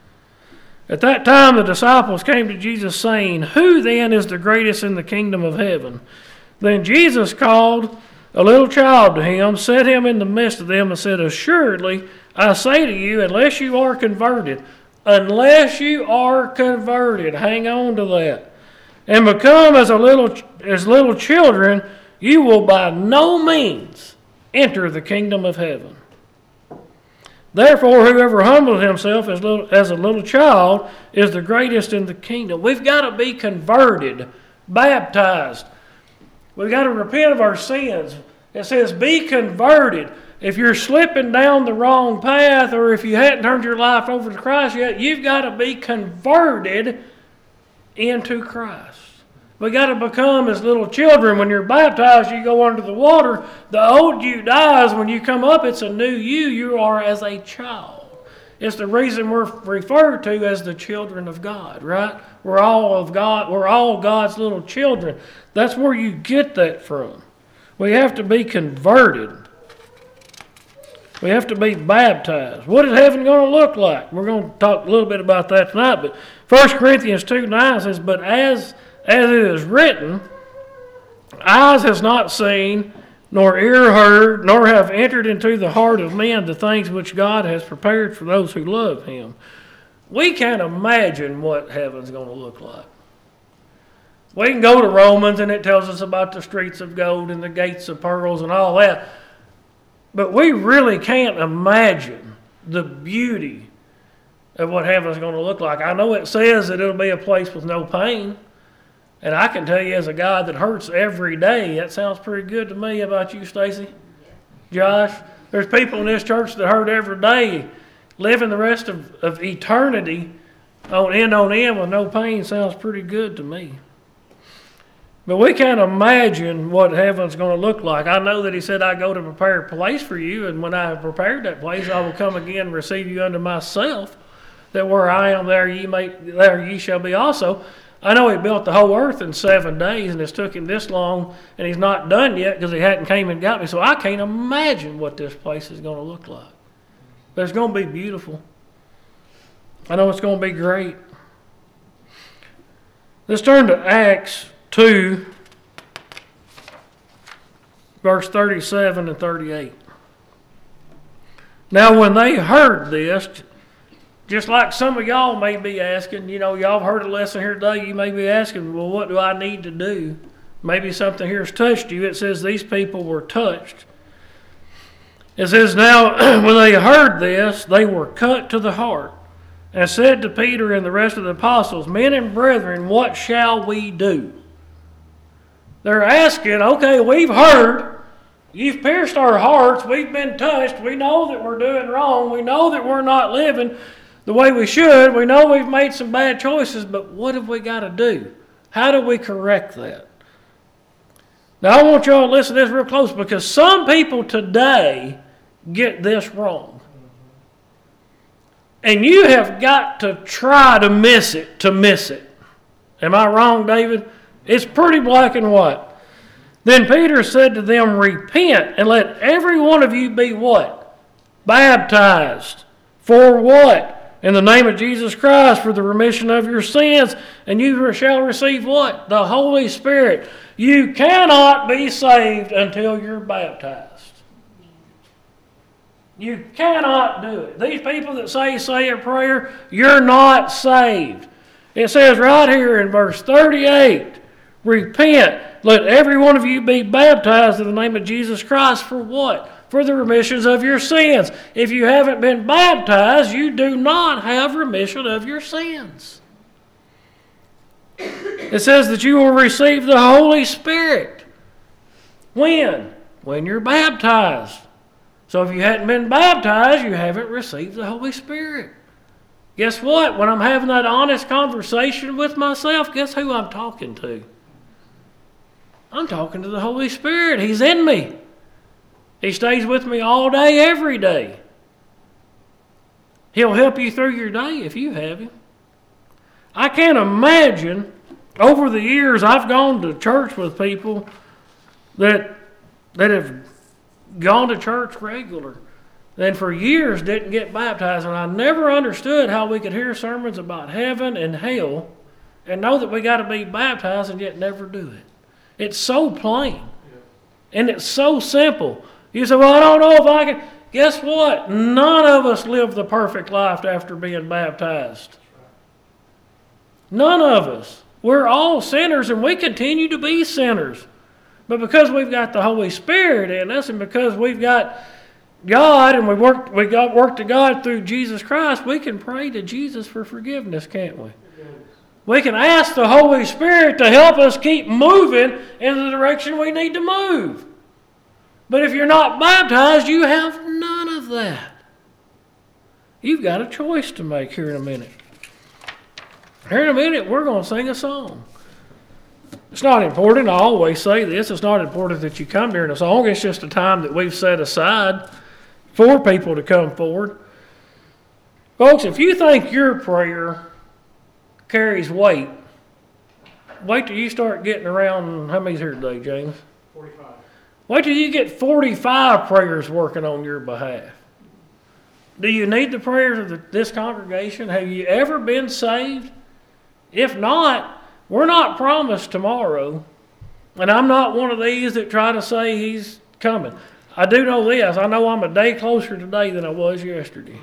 [SPEAKER 5] At that time the disciples came to Jesus, saying, "Who then is the greatest in the kingdom of heaven?" Then Jesus called a little child to him, set him in the midst of them, and said, "Assuredly, I say to you, unless you are converted, unless you are converted," hang on to that, "and become as a little as little children, you will by no means enter the kingdom of heaven. Therefore, whoever humbles himself as, little, as a little child is the greatest in the kingdom." We've got to be converted, baptized. We've got to repent of our sins. It says, be converted. If you're slipping down the wrong path, or if you hadn't turned your life over to Christ yet, you've got to be converted into Christ. We got to become as little children. When you're baptized, you go under the water. The old you dies. When you come up, it's a new you. You are as a child. It's the reason we're referred to as the children of God, right? We're all of God. We're all God's little children. That's where you get that from. We have to be converted. We have to be baptized. What is heaven going to look like? We're going to talk a little bit about that tonight. But First Corinthians two nine says, "But as As it is written, eyes has not seen, nor ear heard, nor have entered into the heart of man the things which God has prepared for those who love him." We can't imagine what heaven's going to look like. We can go to Romans and it tells us about the streets of gold and the gates of pearls and all that. But we really can't imagine the beauty of what heaven's going to look like. I know it says that it'll be a place with no pain. And I can tell you, as a guy that hurts every day, that sounds pretty good to me. How about you, Stacy? Josh? There's people in this church that hurt every day. Living the rest of, of eternity on end on end with no pain sounds pretty good to me. But we can't imagine what heaven's going to look like. I know that he said, "I go to prepare a place for you, and when I have prepared that place, I will come again and receive you unto myself, that where I am, there ye may, there ye shall be also." I know he built the whole earth in seven days, and it's took him this long, and he's not done yet because he hadn't came and got me. So I can't imagine what this place is going to look like. But it's going to be beautiful. I know it's going to be great. Let's turn to Acts two, verse thirty-seven and thirty-eight. "Now when they heard this," just like some of y'all may be asking, you know, y'all heard a lesson here today, you may be asking, well, what do I need to do? Maybe something here has touched you. It says these people were touched. It says, "Now when they heard this, they were cut to the heart, and said to Peter and the rest of the apostles, 'Men and brethren, what shall we do?'" They're asking, okay, we've heard. You've pierced our hearts. We've been touched. We know that we're doing wrong. We know that we're not living the way we should. We know we've made some bad choices, but what have we got to do? How do we correct that? Now, I want y'all to listen to this real close, because some people today get this wrong. And you have got to try to miss it to miss it. Am I wrong, David? It's pretty black and white. Then Peter said to them, repent and let every one of you be what? Baptized. For what? In the name of Jesus Christ, for the remission of your sins, and you shall receive what? The Holy Spirit. You cannot be saved until you're baptized. You cannot do it. These people that say, say a prayer, you're not saved. It says right here in verse thirty-eight, repent, let every one of you be baptized in the name of Jesus Christ for what? For the remissions of your sins. If you haven't been baptized, you do not have remission of your sins. It says that you will receive the Holy Spirit. When? When you're baptized. So if you hadn't been baptized, you haven't received the Holy Spirit. Guess what? When I'm having that honest conversation with myself, guess who I'm talking to? I'm talking to the Holy Spirit. He's in me. He stays with me all day, every day. He'll help you through your day if you have Him. I can't imagine, over the years I've gone to church with people that, that have gone to church regular and for years didn't get baptized, and I never understood how we could hear sermons about heaven and hell and know that we got to be baptized and yet never do it. It's so plain. And it's so simple. You say, well, I don't know if I can. Guess what? None of us live the perfect life after being baptized. None of us. We're all sinners, and we continue to be sinners. But because we've got the Holy Spirit in us, and because we've got God, and we work, we got work to God through Jesus Christ, we can pray to Jesus for forgiveness, can't we? We can ask the Holy Spirit to help us keep moving in the direction we need to move. But if you're not baptized, you have none of that. You've got a choice to make here in a minute. Here in a minute, we're going to sing a song. It's not important, I always say this, it's not important that you come during a song. It's just a time that we've set aside for people to come forward. Folks, if you think your prayer carries weight, wait till you start getting around, how many's here today, James?
[SPEAKER 3] forty-five.
[SPEAKER 5] Wait till you get forty-five prayers working on your behalf. Do you need the prayers of the, this congregation? Have you ever been saved? If not, we're not promised tomorrow. And I'm not one of these that try to say He's coming. I do know this. I know I'm a day closer today than I was yesterday.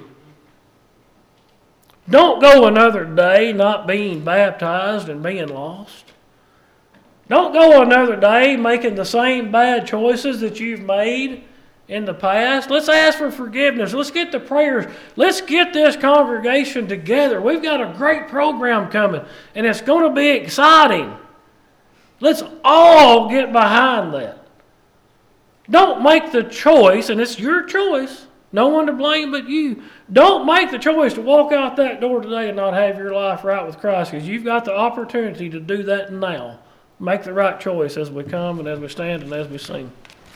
[SPEAKER 5] Don't go another day not being baptized and being lost. Don't go another day making the same bad choices that you've made in the past. Let's ask for forgiveness. Let's get the prayers. Let's get this congregation together. We've got a great program coming, and it's going to be exciting. Let's all get behind that. Don't make the choice, and it's your choice. No one to blame but you. Don't make the choice to walk out that door today and not have your life right with Christ, because you've got the opportunity to do that now. Make the right choice as we come and as we stand and as we sing.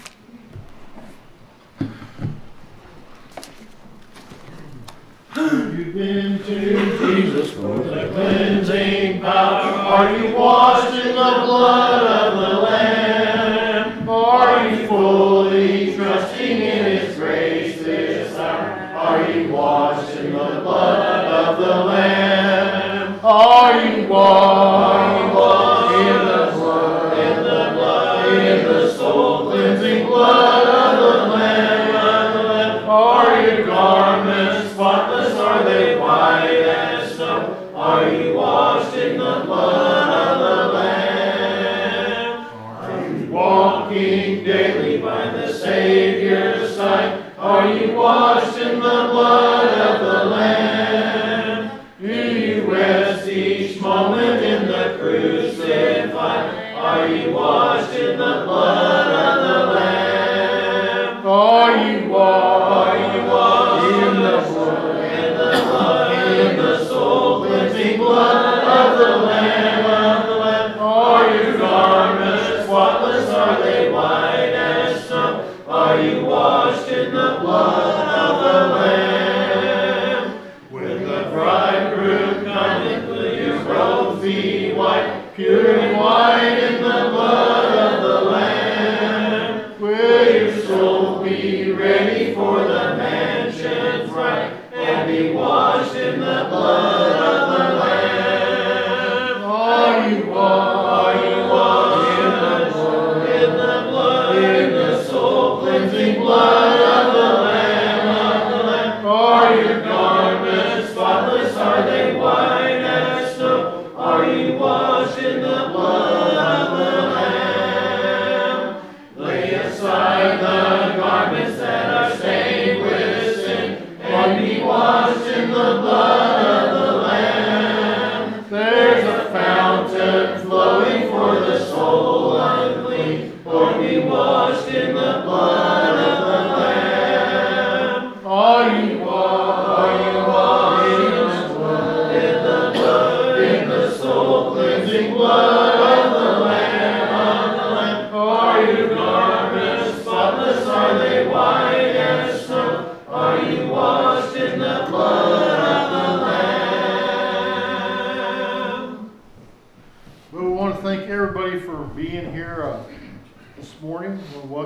[SPEAKER 1] You've been to Jesus for the cleansing power. Are you washed in the blood of the Lamb? Are you fully trusting in His grace this hour? Are you washed in the blood of the Lamb? Are you washed in the blood, in the blood, in the soul cleansing blood of the Lamb? Are your garments spotless? Are they white as snow? Are you washed in the blood of the Lamb? Are you walking daily by the Savior's side? Are you washed in the blood of the Lamb? Do you rest each moment in the crucified? Are you washed in the blood of the Lamb? Are you washed? Are you washed in the blood, in the blood, in the soul cleansing blood of the Lamb? Of the Lamb? Are your garments spotless? Are they white as snow? Are you washed in the blood of the Lamb? When the bridegroom cometh, will your robes be white, pure and white in the blood of the Lamb?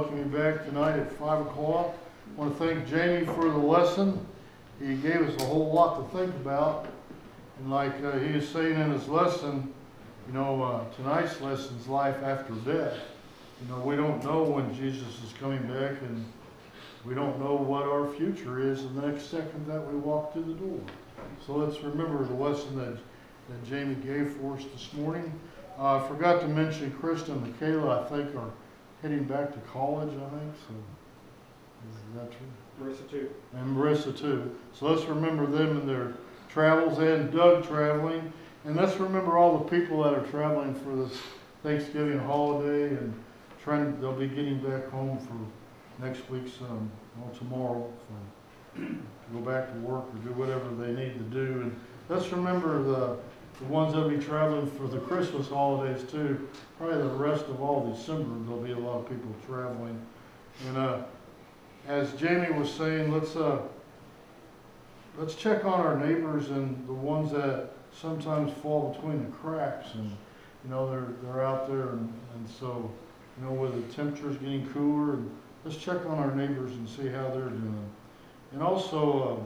[SPEAKER 1] welcome you back tonight at five o'clock. I want to thank Jamie for the lesson. He gave us a whole lot to think about. And like uh, he was saying in his lesson, you know, uh, tonight's lesson is life after death. You know, we don't know when Jesus is coming back, and we don't know what our future is the next second that we walk through the door. So let's remember the lesson that, that Jamie gave for us this morning. Uh, I forgot to mention Krista and Michaela, I think, are heading back to college, I think. So is that true?
[SPEAKER 3] Marissa too.
[SPEAKER 1] And Marissa too. So let's remember them and their travels, and Doug traveling. And let's remember all the people that are traveling for this Thanksgiving holiday, and trying, they'll be getting back home for next week's, um, well, tomorrow, for, to go back to work or do whatever they need to do. And let's remember the, the ones that'll be traveling for the Christmas holidays too. Probably the rest of all December, there'll be a lot of people traveling. And uh, as Jamie was saying, let's uh, let's check on our neighbors and the ones that sometimes fall between the cracks, and you know they're they're out there, and, and so you know where the temperature's getting cooler, and let's check on our neighbors and see how they're doing. And also,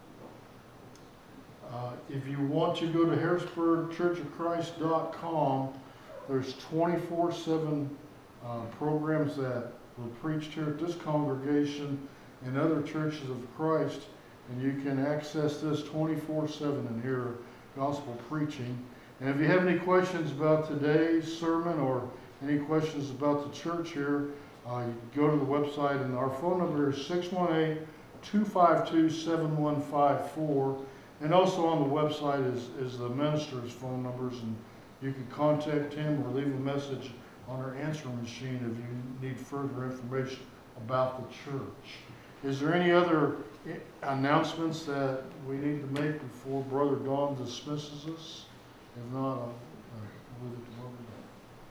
[SPEAKER 1] uh, uh, if you want to go to Harrisburg Church of Christ dot com, there's twenty-four seven uh, programs that were preached here at this congregation and other churches of Christ, and you can access this twenty-four seven and hear gospel preaching. And if you have any questions about today's sermon or any questions about the church here, uh, you go to the website, and our phone number is six one eight, two five two, seven one five four. And also on the website is, is the minister's phone numbers, and you can contact him or leave a message on our answering machine if you need further information about the church. Is there any other announcements that we need to make before Brother Don dismisses us? If not, I'll uh, leave it to Brother Don.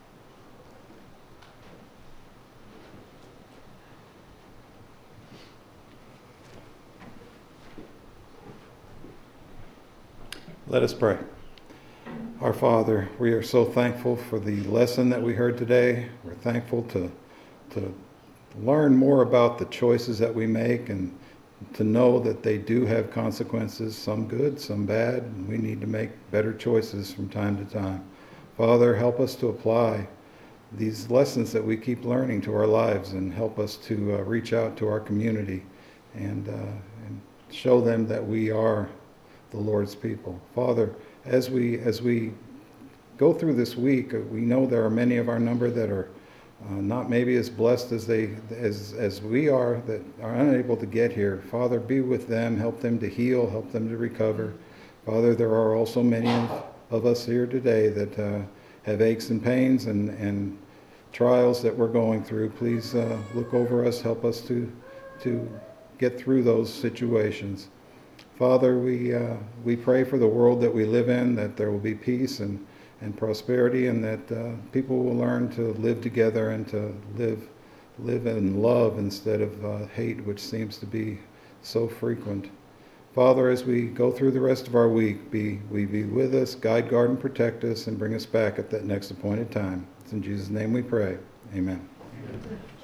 [SPEAKER 6] Let us pray. Our Father, we are so thankful for the lesson that we heard today. We're thankful to, to learn more about the choices that we make, and to know that they do have consequences, some good, some bad, and we need to make better choices from time to time. Father, help us to apply these lessons that we keep learning to our lives, and help us to uh, reach out to our community and, uh, and show them that we are the Lord's people. Father, as we as we go through this week, we know there are many of our number that are uh, not maybe as blessed as they as as we are, that are unable to get here. Father, be with them, help them to heal, help them to recover. Father, there are also many of, of us here today that uh, have aches and pains and and trials that we're going through. Please uh, look over us, help us to to get through those situations. Father, we uh, we pray for the world that we live in, that there will be peace and, and prosperity, and that uh, people will learn to live together and to live live in love instead of uh, hate, which seems to be so frequent. Father, as we go through the rest of our week, be we be with us, guide, guard, and protect us, and bring us back at that next appointed time. It's in Jesus' name we pray. Amen. Amen.